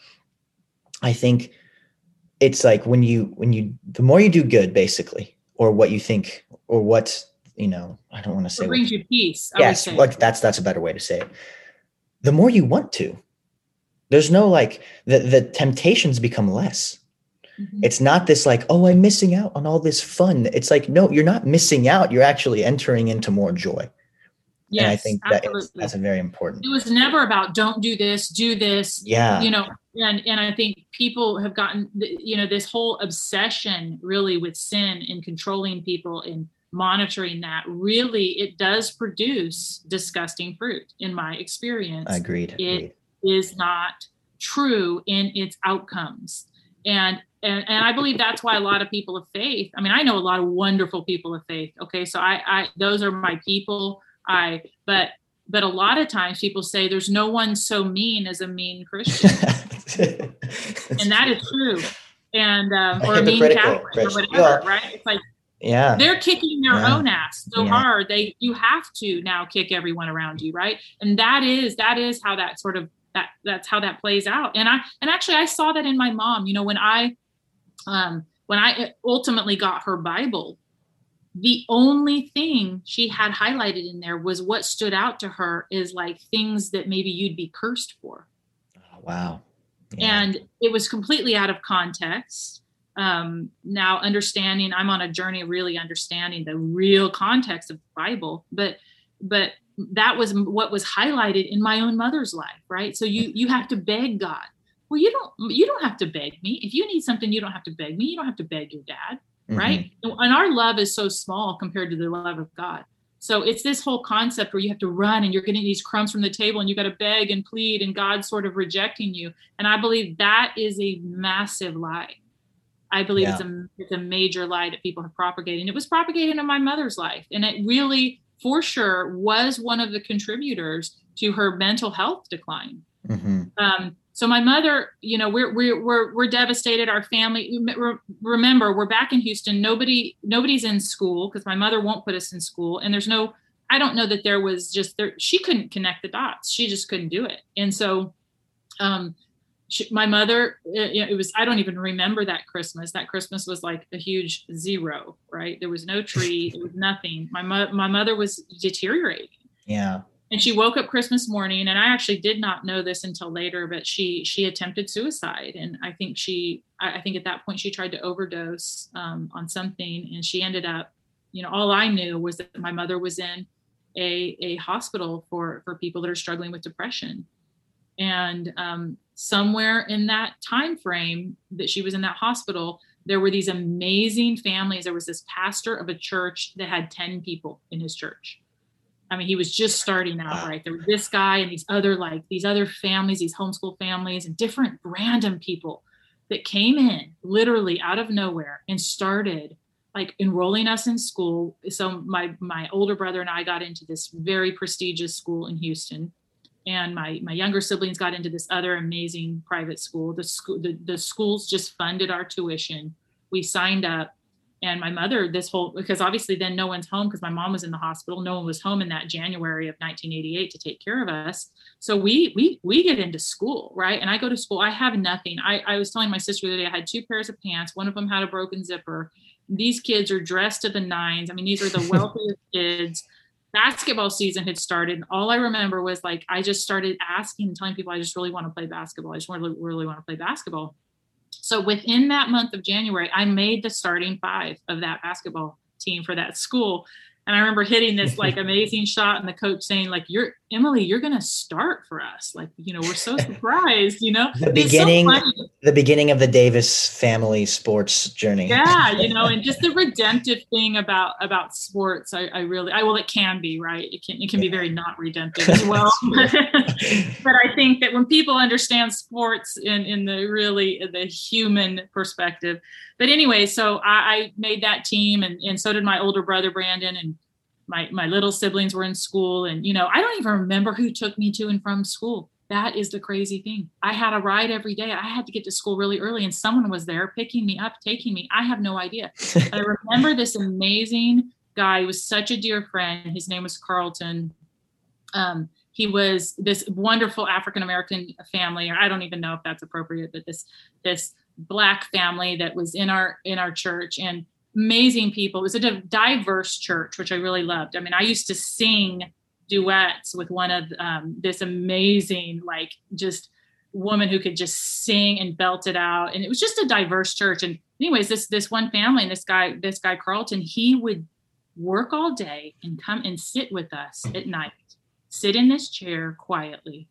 I think it's like when you when you the more you do good, basically, or what you think, or what you know, I don't want to say it brings what, you peace. I yes, like that's that's a better way to say it. The more you want to, there's no like the the temptations become less. Mm-hmm. It's not this like, oh, I'm missing out on all this fun. It's like, no, you're not missing out. You're actually entering into more joy. Yes, and I think that is, that's a very important. It was never about don't do this, do this. Yeah. You know, and, and I think people have gotten, you know, this whole obsession really with sin and controlling people and monitoring that. Really, it does produce disgusting fruit in my experience. Agreed. It Agreed. is not true in its outcomes. And And, and I believe that's why a lot of people of faith, I mean, I know a lot of wonderful people of faith. Okay. So I, I, those are my people. I, but, but a lot of times people say there's no one so mean as a mean Christian. And that is true. And, um, or a mean Catholic or whatever, yeah. right? It's like, yeah, they're kicking their yeah. own ass so yeah. hard. They, you have to now kick everyone around you. Right. And that is, that is how that sort of, that, that's how that plays out. And I, and actually I saw that in my mom, you know, when I, Um, when I ultimately got her Bible, the only thing she had highlighted in there was what stood out to her is like things that maybe you'd be cursed for. Oh, wow. Yeah. And it was completely out of context. Um, now understanding, I'm on a journey of really understanding the real context of the Bible, but, but that was what was highlighted in my own mother's life. Right. So you, you have to beg God. Well, you don't, you don't have to beg me. If you need something, you don't have to beg me. You don't have to beg your dad. Mm-hmm. Right. And our love is so small compared to the love of God. So it's this whole concept where you have to run and you're getting these crumbs from the table and you got to beg and plead and God's sort of rejecting you. And I believe that is a massive lie. I believe Yeah. it's a it's a major lie that people have propagated. And it was propagated in my mother's life. And it really, for sure, was one of the contributors to her mental health decline. Mm-hmm. Um, so my mother, you know, we're, we're, we're, we're devastated. Our family, remember, we're back in Houston. Nobody, nobody's in school because my mother won't put us in school. And there's no, I don't know that there was just there. She couldn't connect the dots. She just couldn't do it. And so, um, she, my mother, it, it was, I don't even remember that Christmas. That Christmas was like a huge zero, right? There was no tree. There was nothing. My, mo- my mother was deteriorating. Yeah. And she woke up Christmas morning, and I actually did not know this until later, but she she attempted suicide. And I think she, I think at that point she tried to overdose um, on something, and she ended up, you know, all I knew was that my mother was in a a hospital for for people that are struggling with depression. And um, somewhere in that time frame that she was in that hospital, there were these amazing families. There was this pastor of a church that had ten people in his church. I mean, he was just starting out, right? There was this guy and these other, like these other families, these homeschool families and different random people that came in literally out of nowhere and started like enrolling us in school. So my, my older brother and I got into this very prestigious school in Houston, and my, my younger siblings got into this other amazing private school. The school, the, the schools just funded our tuition. We signed up. And my mother, this whole, because obviously then no one's home because my mom was in the hospital. No one was home in that January of nineteen eighty-eight to take care of us. So we we we get into school, right? And I go to school. I have nothing. I, I was telling my sister the other day, I had two pairs of pants. One of them had a broken zipper. These kids are dressed to the nines. I mean, these are the wealthiest kids. Basketball season had started. And all I remember was like, I just started asking and telling people, I just really want to play basketball. I just really, really want to play basketball. So within that month of January, I made the starting five of that basketball team for that school. And I remember hitting this like amazing shot and the coach saying like, you're Emily, you're going to start for us. Like, you know, we're so surprised, you know, the beginning, so the beginning of the Davis family sports journey. Yeah. You know, and just the redemptive thing about, about sports. I, I really, I, well, it can be, right. It can, it can be very not redemptive as well. But I think that when people understand sports in, in the really the human perspective, but anyway, so I, I made that team, and, and so did my older brother, Brandon, and my, my little siblings were in school. And, you know, I don't even remember who took me to and from school. That is the crazy thing. I had a ride every day. I had to get to school really early, and someone was there picking me up, taking me. I have no idea. I remember this amazing guy. He was such a dear friend. His name was Carlton. Um, he was this wonderful African-American family. I don't even know if that's appropriate, but this, this Black family that was in our, in our church, and amazing people. It was a diverse church, which I really loved. I mean, I used to sing duets with one of um, this amazing, like just woman who could just sing and belt it out. And it was just a diverse church. And anyways, this, this one family and this guy, this guy, Carlton, he would work all day and come and sit with us at night, sit in this chair quietly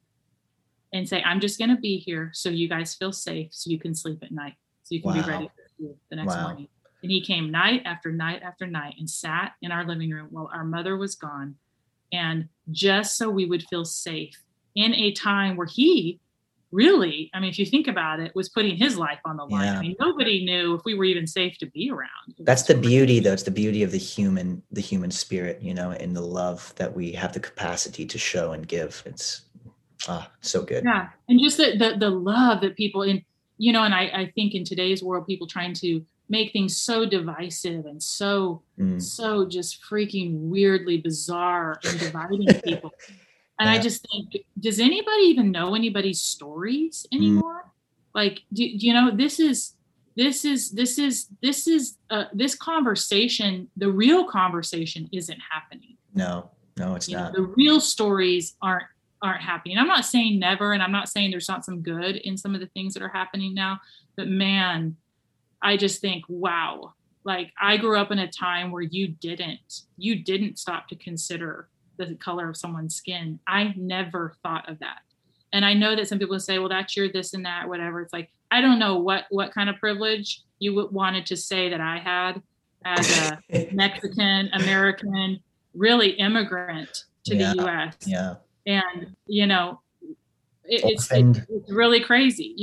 and say, I'm just going to be here so you guys feel safe, so you can sleep at night, so you can wow. be ready for school the next wow. morning. And he came night after night after night and sat in our living room while our mother was gone. And just so we would feel safe in a time where he really, I mean, if you think about it, was putting his life on the line. Yeah. I mean, nobody knew if we were even safe to be around. That's the beauty, though. It's the beauty of the human, the human spirit, you know, and the love that we have the capacity to show and give. It's ah, so good. Yeah. And just the, the, the love that people in, you know, and I, I think in today's world, people trying to make things so divisive and so, mm. so just freaking weirdly bizarre and dividing people. And yeah. I just think, does anybody even know anybody's stories anymore? Mm. Like, do, do you know, this is, this is, this is, this is, uh, this conversation, the real conversation isn't happening. No, no, it's you not. Know, the real stories aren't, aren't happening. I'm not saying never, and I'm not saying there's not some good in some of the things that are happening now, but man, I just think, wow, like I grew up in a time where you didn't, you didn't stop to consider the color of someone's skin. I never thought of that. And I know that some people say, well, that's your this and that, whatever. It's like, I don't know what, what kind of privilege you w- wanted to say that I had as a Mexican American, really immigrant to yeah, the U S. Yeah. And, you know, it, it's, it, it's really crazy, you know,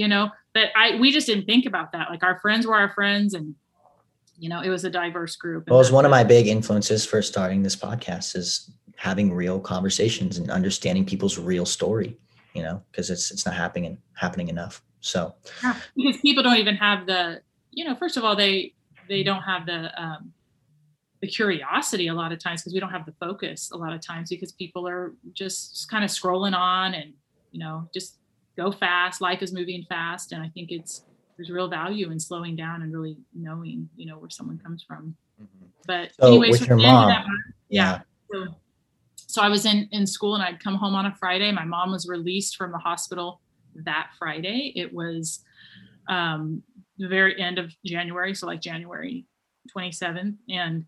but I, we just didn't think about that. Like our friends were our friends, and, you know, it was a diverse group. Well, it's one of my big influences for starting this podcast is having real conversations and understanding people's real story, you know, because it's, it's not happening, happening enough. So, yeah, because people don't even have the, you know, first of all, they, they don't have the, um, the curiosity a lot of times, because we don't have the focus a lot of times, because people are just kind of scrolling on and, you know, just go fast. Life is moving fast. And I think it's, there's real value in slowing down and really knowing, you know, where someone comes from. Mm-hmm. But so anyways, with your mom, that, yeah. yeah. So, so I was in, in school, and I'd come home on a Friday. My mom was released from the hospital that Friday. It was um, the very end of January. So like January twenty-seventh. And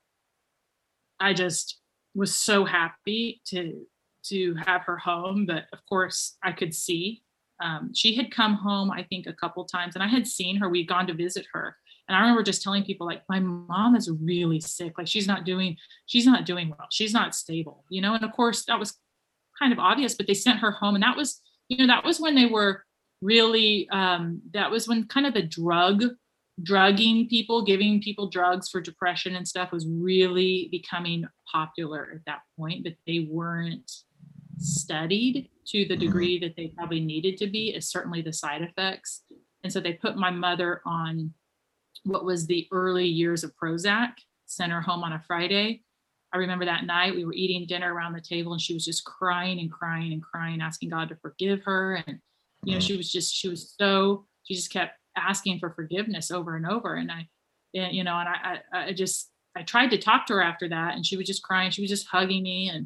I just was so happy to, to have her home. But of course I could see, um, she had come home, I think a couple times, and I had seen her, we'd gone to visit her. And I remember just telling people, like, my mom is really sick. Like she's not doing, she's not doing well. She's not stable, you know? And of course that was kind of obvious, but they sent her home. And that was, you know, that was when they were really, um, that was when kind of the drug drugging people, giving people drugs for depression and stuff was really becoming popular at that point, but they weren't studied to the degree that they probably needed to be, as certainly the side effects. And so they put my mother on what was the early years of Prozac, sent her home on a Friday. I remember that night we were eating dinner around the table, and she was just crying and crying and crying, asking God to forgive her. And, you know, she was just, she was so, she just kept asking for forgiveness over and over. And I, and, you know, and I, I, I just, I tried to talk to her after that, and she was just crying. She was just hugging me, and,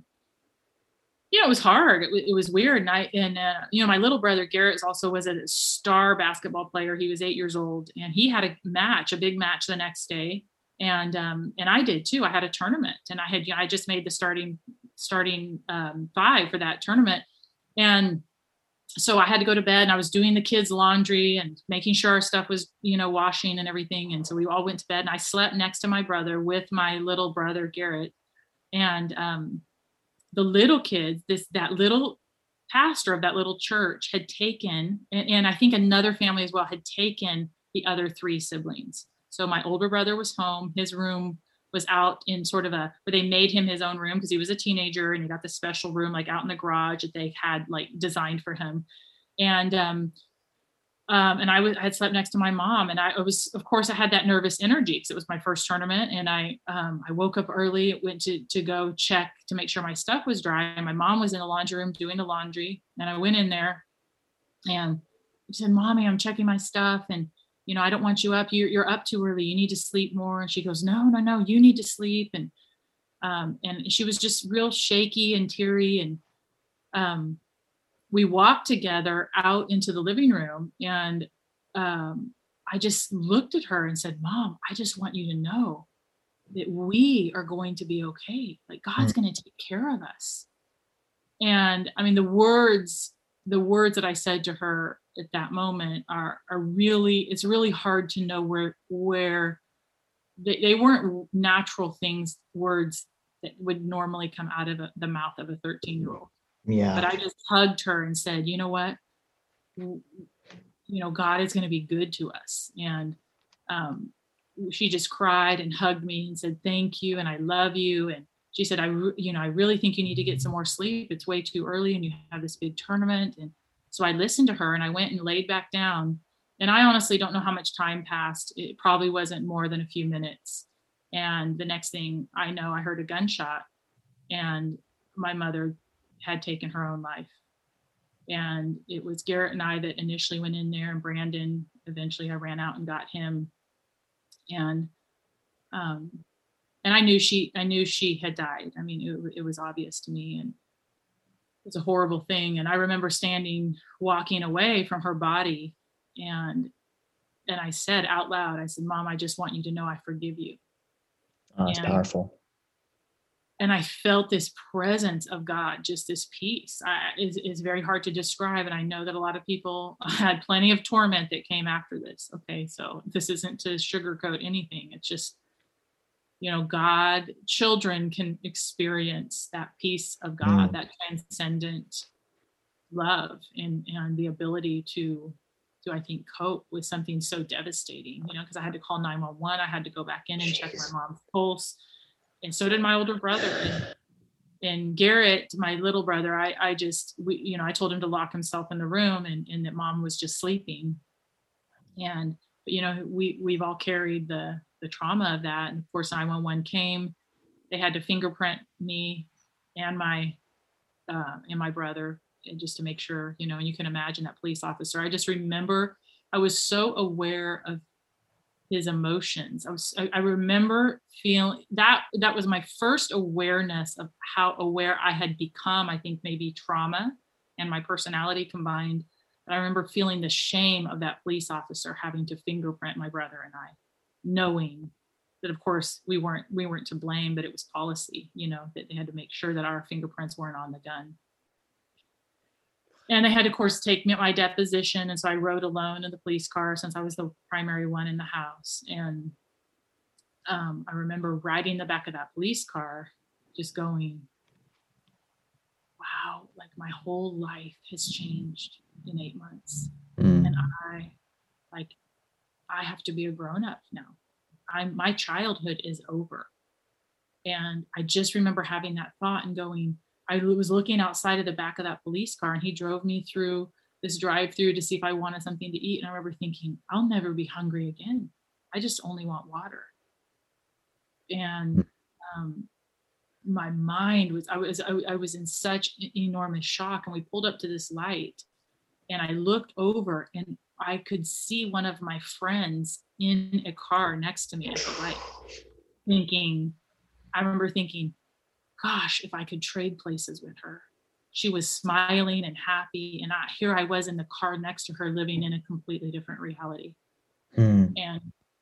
you know, it was hard. It, it was weird. And I, and, uh, you know, my little brother Garrett also was a star basketball player. He was eight years old, and he had a match, a big match the next day. And, um, and I did too. I had a tournament, and I had, you know, I just made the starting, starting, um, five for that tournament. And so I had to go to bed, and I was doing the kids' laundry and making sure our stuff was, you know, washing and everything. And so we all went to bed, and I slept next to my brother with my little brother, Garrett. And, um, the little kids, this, that little pastor of that little church had taken, and, and I think another family as well had taken the other three siblings. So my older brother was home. His room was out in sort of a, where they made him his own room because he was a teenager, and he got this special room like out in the garage that they had like designed for him. And, um, um, and I, w- I had slept next to my mom, and I, I was, of course I had that nervous energy because it was my first tournament. And I, um, I woke up early, went to, to go check to make sure my stuff was dry. And my mom was in the laundry room doing the laundry. And I went in there, and she said, "Mommy, I'm checking my stuff. And, you know, I don't want you up. You're, you're up too early. You need to sleep more." And she goes, "No, no, no, you need to sleep." And, um, and she was just real shaky and teary. And, um, we walked together out into the living room, and, um, I just looked at her and said, "Mom, I just want you to know that we are going to be okay. Like God's going to take care of us." And I mean, the words, the words that I said to her at that moment are, are really, it's really hard to know where, where they, they weren't natural things, words that would normally come out of a, the mouth of a thirteen year old. Yeah. But I just hugged her and said, "You know what? You know, God is going to be good to us." And, um, she just cried and hugged me and said, "Thank you. And I love you." And she said, I, re- you know, "I really think you need to get some more sleep. It's way too early, and you have this big tournament." And so I listened to her, and I went and laid back down. And I honestly don't know how much time passed. It probably wasn't more than a few minutes. And the next thing I know, I heard a gunshot, and my mother had taken her own life. And it was Garrett and I that initially went in there, and Brandon, eventually I ran out and got him. And, um, and I knew she, I knew she had died. I mean, it, it was obvious to me, and it was a horrible thing. And I remember standing, walking away from her body, and, and I said out loud, I said, "Mom, I just want you to know I forgive you." Oh, that's and, powerful. And I felt this presence of God, just this peace. I, is is very hard to describe. And I know that a lot of people had plenty of torment that came after this. Okay, so this isn't to sugarcoat anything. It's just, you know, God, children can experience that peace of God, mm. that transcendent love, and, and the ability to to, I think, cope with something so devastating, you know, because I had to call nine one one. I had to go back in and check my mom's pulse. And so did my older brother. And, and Garrett, my little brother, I, I just, we, you know, I told him to lock himself in the room, and, and that mom was just sleeping. And, you know, we, we've all carried the, the trauma of that. And of course, nine one one came. They had to fingerprint me and my, uh, and my brother, just to make sure, you know, and you can imagine that police officer. I just remember I was so aware of his emotions. I was, I, I remember feeling that, that was my first awareness of how aware I had become. I think maybe trauma and my personality combined. But I remember feeling the shame of that police officer having to fingerprint my brother and I, knowing that of course we weren't, we weren't to blame, but it was policy, you know, that they had to make sure that our fingerprints weren't on the gun. And they had to, of course, take me at my deposition. And so I rode alone in the police car since I was the primary one in the house. And um, I remember riding the back of that police car, just going, wow, like my whole life has changed in eight months. Mm. And I, like, I have to be a grown-up now. I'm, my childhood is over. And I just remember having that thought and going, I was looking outside of the back of that police car, and he drove me through this drive-through to see if I wanted something to eat. And I remember thinking, I'll never be hungry again. I just only want water. And um, my mind was, I was, I, I was in such enormous shock. And we pulled up to this light, and I looked over, and I could see one of my friends in a car next to me at the light, thinking, I remember thinking, gosh, if I could trade places with her. She was smiling and happy. And I, here I was in the car next to her, living in a completely different reality. Mm. And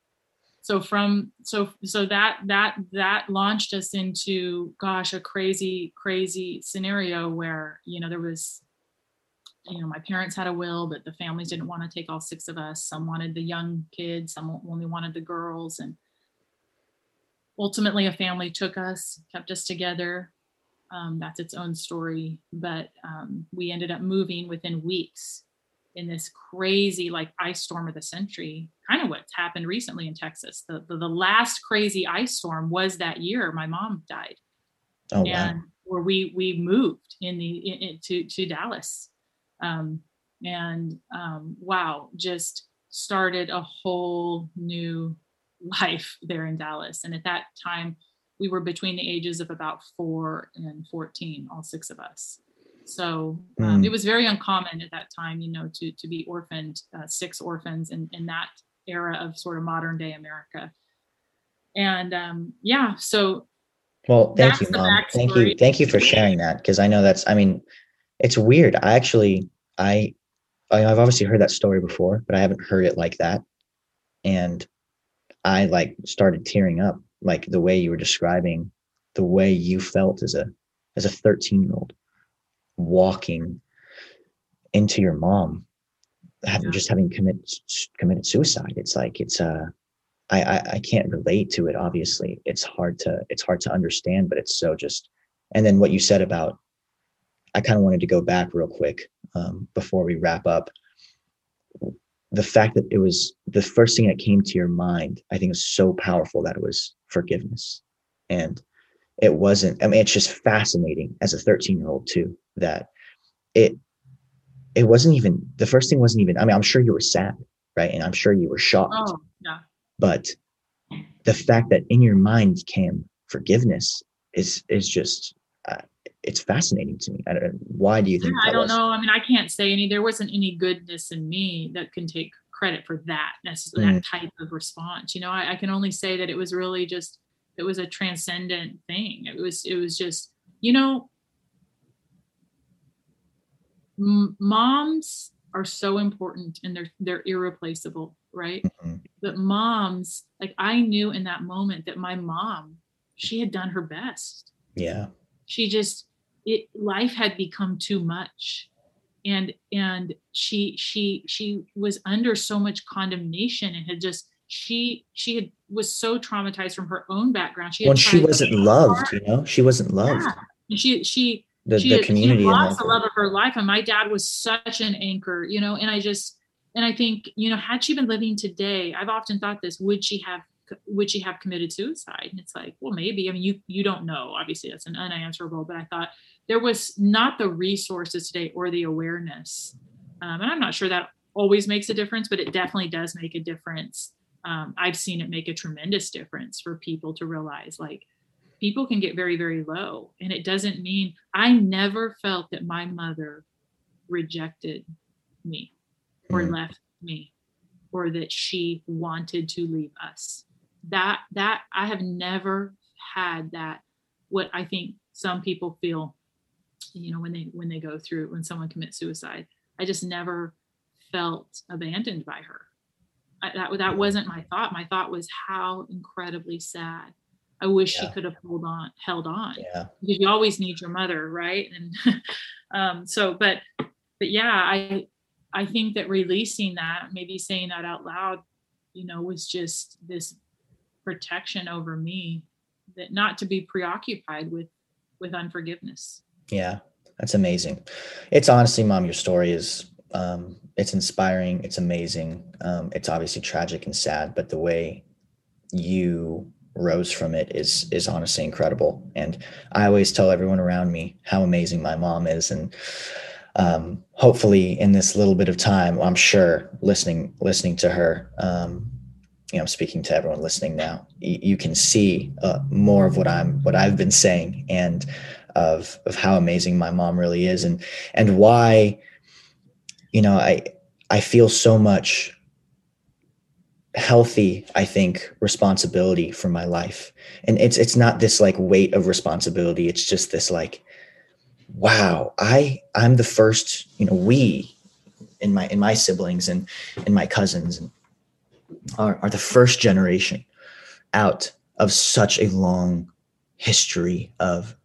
so from, so, so that, that, that launched us into, gosh, a crazy, crazy scenario where, you know, there was, you know, my parents had a will, but the families didn't want to take all six of us. Some wanted the young kids, some only wanted the girls. And ultimately, a family took us, kept us together. Um, that's its own story. But um, we ended up moving within weeks in this crazy, like, ice storm of the century, kind of what's happened recently in Texas. The, the, the last crazy ice storm was that year my mom died. Oh, and wow. where we we moved in the in, in, to, to Dallas. Um, and um, wow, just started a whole new life there in Dallas. And at that time, we were between the ages of about four and fourteen, all six of us. So um, mm. it was very uncommon at that time, you know, to to be orphaned, uh, six orphans in, in that era of sort of modern day America. And um, yeah, so. Well, thank you, Mom. Thank you. Thank you for sharing that. Because I know that's, I mean, it's weird. I actually, I, I've obviously heard that story before, but I haven't heard it like that. And I like started tearing up, like the way you were describing the way you felt as a as a thirteen year old walking into your mom, having yeah. just having committed committed suicide. It's like it's uh I, I I can't relate to it. Obviously, it's hard to it's hard to understand, but it's so just. And then what you said about, I kind of wanted to go back real quick um, before we wrap up. The fact that it was the first thing that came to your mind, I think is so powerful, that it was forgiveness. And it wasn't, I mean, it's just fascinating as a thirteen year old too, that it, it wasn't even, the first thing wasn't even, I mean, I'm sure you were sad, right? And I'm sure you were shocked, oh, yeah. But the fact that in your mind came forgiveness is, is just, uh, it's fascinating to me. I don't know. Why do you think yeah, that I don't was? know. I mean, I can't say any, there wasn't any goodness in me that can take credit for that, necessarily mm. that type of response. You know, I, I can only say that it was really just, it was a transcendent thing. It was, it was just, you know, m- moms are so important and they're, they're irreplaceable, right? Mm-hmm. But moms, like I knew in that moment that my mom, she had done her best. Yeah. She just, it, life had become too much. And, and she, she, she was under so much condemnation and had just, she, she had, was so traumatized from her own background. She had when she wasn't loved, you know, she wasn't loved. Yeah. And she, she, the, she, the had, community she had lost the love of her life. And my dad was such an anchor, you know, and I just, and I think, you know, had she been living today, I've often thought this, would she have, would she have committed suicide? And it's like, well, maybe. I mean, you, you don't know, obviously that's an unanswerable, but I thought there was not the resources today or the awareness. Um, and I'm not sure that always makes a difference, but it definitely does make a difference. Um, I've seen it make a tremendous difference for people to realize, like, people can get very, very low. And it doesn't mean, I never felt that my mother rejected me or Mm. left me, or that she wanted to leave us. That, that I have never had that, what I think some people feel, you know, when they, when they go through, when someone commits suicide. I just never felt abandoned by her. I, that, that wasn't my thought. My thought was, how incredibly sad. I wish Yeah. she could have held on, held on. Yeah. Because you always need your mother, right? And um, so, but, but yeah, I, I think that releasing that, maybe saying that out loud, you know, was just this protection over me, that not to be preoccupied with, with unforgiveness. Yeah. That's amazing. It's honestly, Mom, your story is, um, it's inspiring. It's amazing. Um, it's obviously tragic and sad, but the way you rose from it is, is honestly incredible. And I always tell everyone around me how amazing my mom is. And, um, hopefully in this little bit of time, I'm sure listening, listening to her, um, you know, I'm speaking to everyone listening now, you, you can see uh, more of what I'm, what I've been saying, and of, of how amazing my mom really is, and, and why, you know, I, I feel so much healthy, I think, responsibility for my life. And it's, it's not this like weight of responsibility. It's just this like, wow, I, I'm the first, you know, we in my, in my siblings and, and my cousins and are, are the first generation out of such a long history of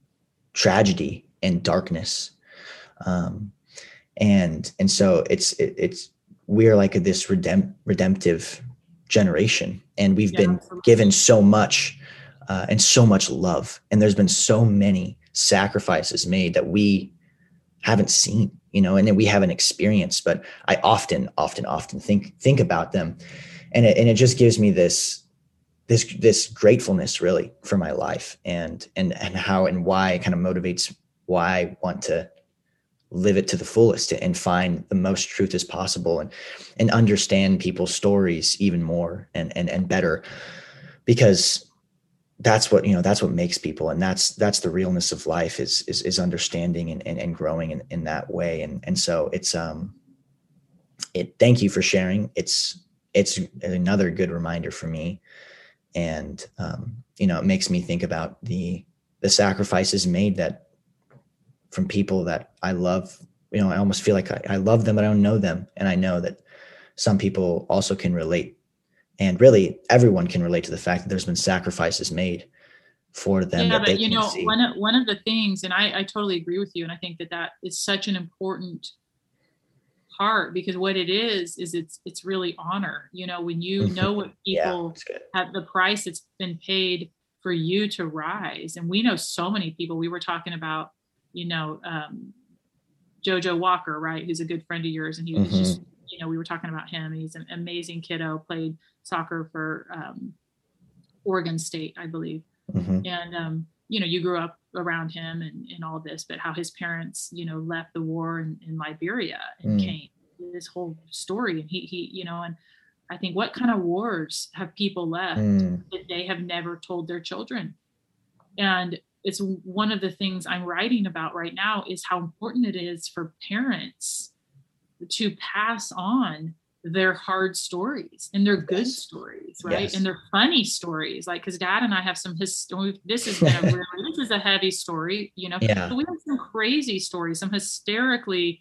tragedy and darkness. Um, and, and so it's, it, it's, we're like this redemp- redemptive generation, and we've yeah, been absolutely. given so much, uh, and so much love. And there's been so many sacrifices made that we haven't seen, you know, and then we haven't experienced, but I often, often, often think, think about them. And it, and it just gives me this, this, this gratefulness really for my life, and, and, and how, and why it kind of motivates why I want to live it to the fullest and find the most truth as possible, and, and understand people's stories even more and, and, and better, because that's what, you know, that's what makes people. And that's, that's the realness of life, is, is, is understanding and, and, and growing in, in that way. And, and so it's, um, it, thank you for sharing. It's, it's another good reminder for me. And, um, you know, it makes me think about the, the sacrifices made that from people that I love. You know, I almost feel like I, I love them, but I don't know them. And I know that some people also can relate, and really everyone can relate to the fact that there's been sacrifices made for them. Yeah, that but they you can't know, see. one of, one of the things, and I, I totally agree with you. And I think that that is such an important part, because what it is, is it's, it's really honor. You know, when you know what people yeah, have, the price that's been paid for you to rise. And we know so many people. We were talking about, you know, um, Jojo Walker, right? Who's a good friend of yours. And he was mm-hmm. just, you know, we were talking about him. He's an amazing kiddo, played soccer for um, Oregon State, I believe. Mm-hmm. And, um, you know, you grew up around him and, and all this, but how his parents, you know, left the war in, in Liberia and mm. came, this whole story. And he, he, you know, and I think, what kind of wars have people left mm. that they have never told their children? And it's one of the things I'm writing about right now, is how important it is for parents to pass on their hard stories and their good yes. stories, right? Yes. And their funny stories. Like, cause Dad and I have some his this has been a really, this is a heavy story, you know, yeah. but we have some crazy stories, some hysterically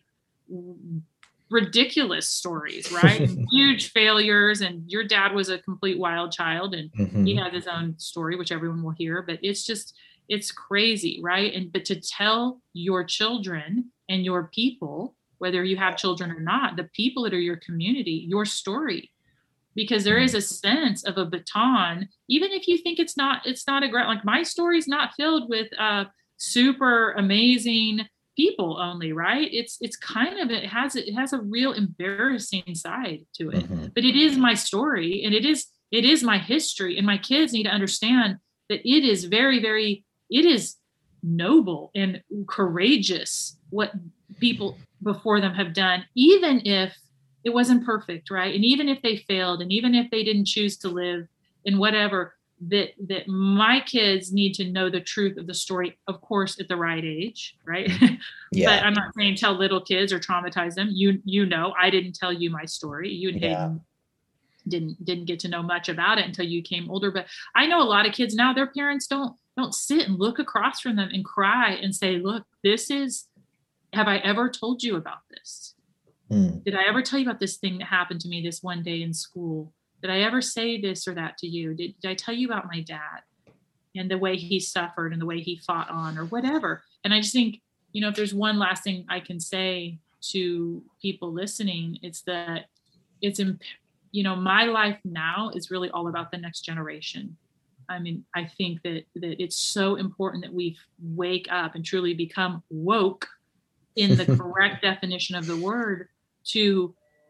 ridiculous stories, right? And huge failures. And your dad was a complete wild child, and mm-hmm. he had his own story, which everyone will hear, but it's just, it's crazy, right? And, but to tell your children and your people, whether you have children or not, the people that are your community, your story, because there is a sense of a baton, even if you think it's not, it's not a great, like my story's not filled with uh, super amazing, people only, right? It's it's kind of, it has it has a real embarrassing side to it. Mm-hmm. But it is my story, and it is it is my history, and my kids need to understand that it is very, very, it is noble and courageous what people before them have done, even if it wasn't perfect, right? And even if they failed, and even if they didn't choose to live in whatever, that that my kids need to know the truth of the story, of course, at the right age, right? Yeah. But I'm not saying tell little kids or traumatize them. You you know, I didn't tell you my story. You and yeah. Hayden didn't didn't get to know much about it until you came older. But I know a lot of kids now, their parents don't don't sit and look across from them and cry and say, look, this is, have I ever told you about this? Mm. Did I ever tell you about this thing that happened to me this one day in school? Did I ever say this or that to you? Did, did I tell you about my dad and the way he suffered and the way he fought on or whatever? And I just think, you know, if there's one last thing I can say to people listening, it's that it's, you know, my life now is really all about the next generation. I mean, I think that that it's so important that we wake up and truly become woke in the correct definition of the word to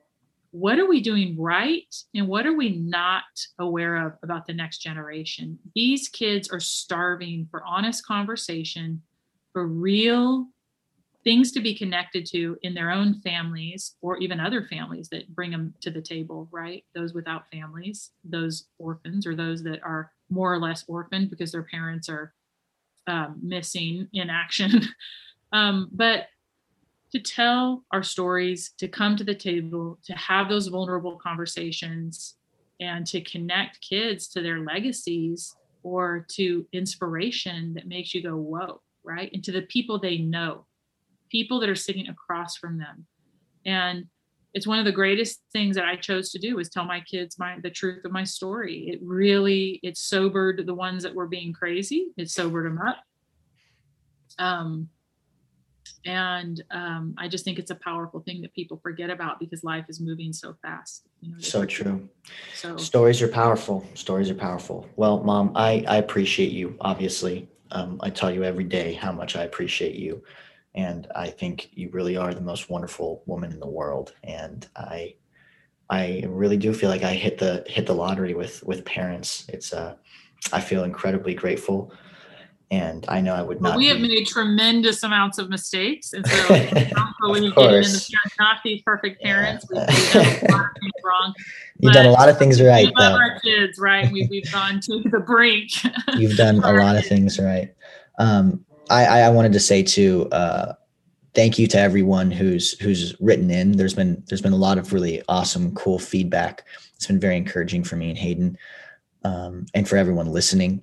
what are we doing right and what are we not aware of about the next generation? These kids are starving for honest conversation, for real things to be connected to in their own families or even other families that bring them to the table, right? Those without families, those orphans, or those that are more or less orphaned because their parents are um, missing in action. um, but to tell our stories, to come to the table, to have those vulnerable conversations, and to connect kids to their legacies or to inspiration that makes you go, whoa, right? And to the people they know, people that are sitting across from them. And it's one of the greatest things that I chose to do was tell my kids my the truth of my story. It really, it sobered the ones that were being crazy. It sobered them up. Um, And um, I just think it's a powerful thing that people forget about because life is moving so fast. You know, so true. So stories are powerful. Stories are powerful. Well, Mom, I, I appreciate you. Obviously, um, I tell you every day how much I appreciate you. And I think you really are the most wonderful woman in the world. And I, I really do feel like I hit the, hit the lottery with, with parents. It's uh, I feel incredibly grateful. And I know I would not. Well, we have be... made tremendous amounts of mistakes, and so I don't believe getting in the parents, not be perfect parents. Yeah. We've done a lot of things wrong. You've done a lot of things right, we love though. Our kids, right? We've we've gone to the brink. You've done a lot of things right. Um, I I wanted to say too. Uh, thank you to everyone who's who's written in. There's been there's been a lot of really awesome, cool feedback. It's been very encouraging for me and Hayden, um, and for everyone listening.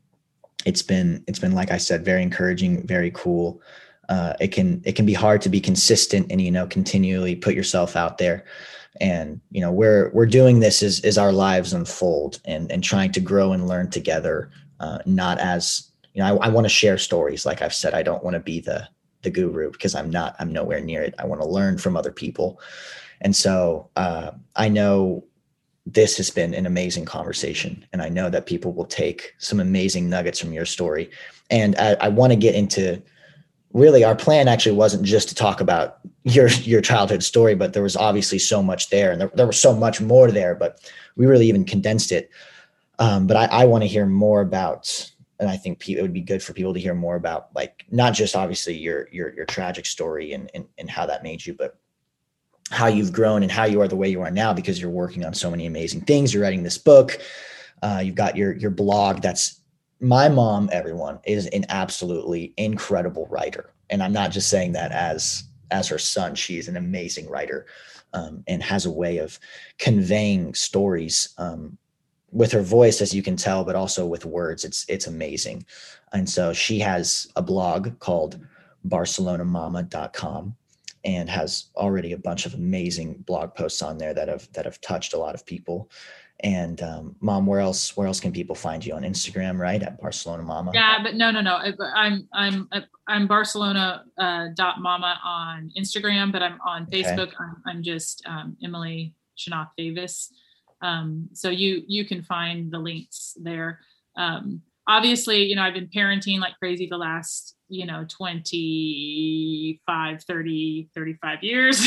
It's been, it's been, like I said, very encouraging, very cool. Uh, it can, it can be hard to be consistent and, you know, continually put yourself out there. And, you know, we're, we're doing this as, as our lives unfold and, and trying to grow and learn together. Uh, not as, you know, I, I want to share stories. Like I've said, I don't want to be the, the guru because I'm not, I'm nowhere near it. I want to learn from other people. And so uh, I know this has been an amazing conversation, and I know that people will take some amazing nuggets from your story. And I, I want to get into, really, our plan actually wasn't just to talk about your, your childhood story, but there was obviously so much there, and there, there was so much more there, but we really even condensed it. Um, but I, I want to hear more about, and I think it would be good for people to hear more about, like, not just obviously your, your, your tragic story and, and, and how that made you, but how you've grown and how you are the way you are now, because you're working on so many amazing things. You're writing this book. Uh, you've got your, your blog. That's my mom. Everyone is an absolutely incredible writer. And I'm not just saying that as, as her son. She's an amazing writer, um, and has a way of conveying stories, um, with her voice, as you can tell, but also with words. It's, it's amazing. And so she has a blog called barcelona mama dot com. And has already a bunch of amazing blog posts on there that have that have touched a lot of people. And um, Mom, where else where else can people find you? On Instagram, right, at Barcelona Mama? Yeah, but no, no, no. I'm I'm I'm Barcelona uh, dot Mama on Instagram, but I'm on Facebook. Okay. I'm, I'm just um, Emily Shanoff Davis. Um, so you you can find the links there. Um, obviously, you know, I've been parenting like crazy the last, you know, twenty-five, thirty, thirty-five years.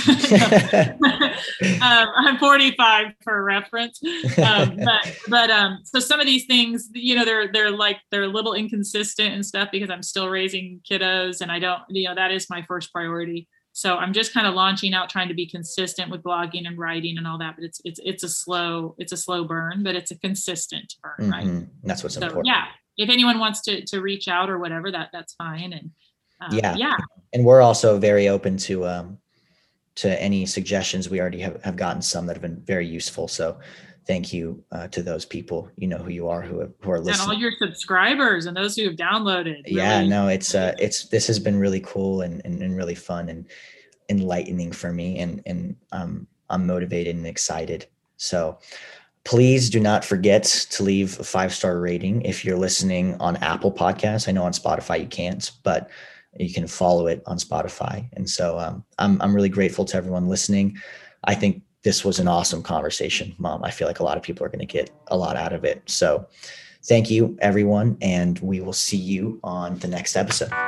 um, I'm forty-five for reference. Um, but, but, um, so some of these things, you know, they're, they're like, they're a little inconsistent and stuff because I'm still raising kiddos and I don't, you know, that is my first priority. So I'm just kind of launching out, trying to be consistent with blogging and writing and all that. But it's, it's, it's a slow, it's a slow burn, but it's a consistent burn, mm-hmm. right? That's what's so, important. Yeah. If anyone wants to, to reach out or whatever, that that's fine. And um, yeah. Yeah. And we're also very open to, um, to any suggestions. We already have, have gotten some that have been very useful. So thank you uh, to those people, you know who you are, who, who are listening. And all your subscribers and those who have downloaded. Yeah, really. no, it's, uh, it's, this has been really cool and, and, and really fun and enlightening for me. And, and um, I'm motivated and excited. So please do not forget to leave a five-star rating. If you're listening on Apple Podcasts, I know on Spotify you can't, but you can follow it on Spotify. And so um, I'm, I'm really grateful to everyone listening. I think this was an awesome conversation, Mom. I feel like a lot of people are going to get a lot out of it. So thank you, everyone. And we will see you on the next episode.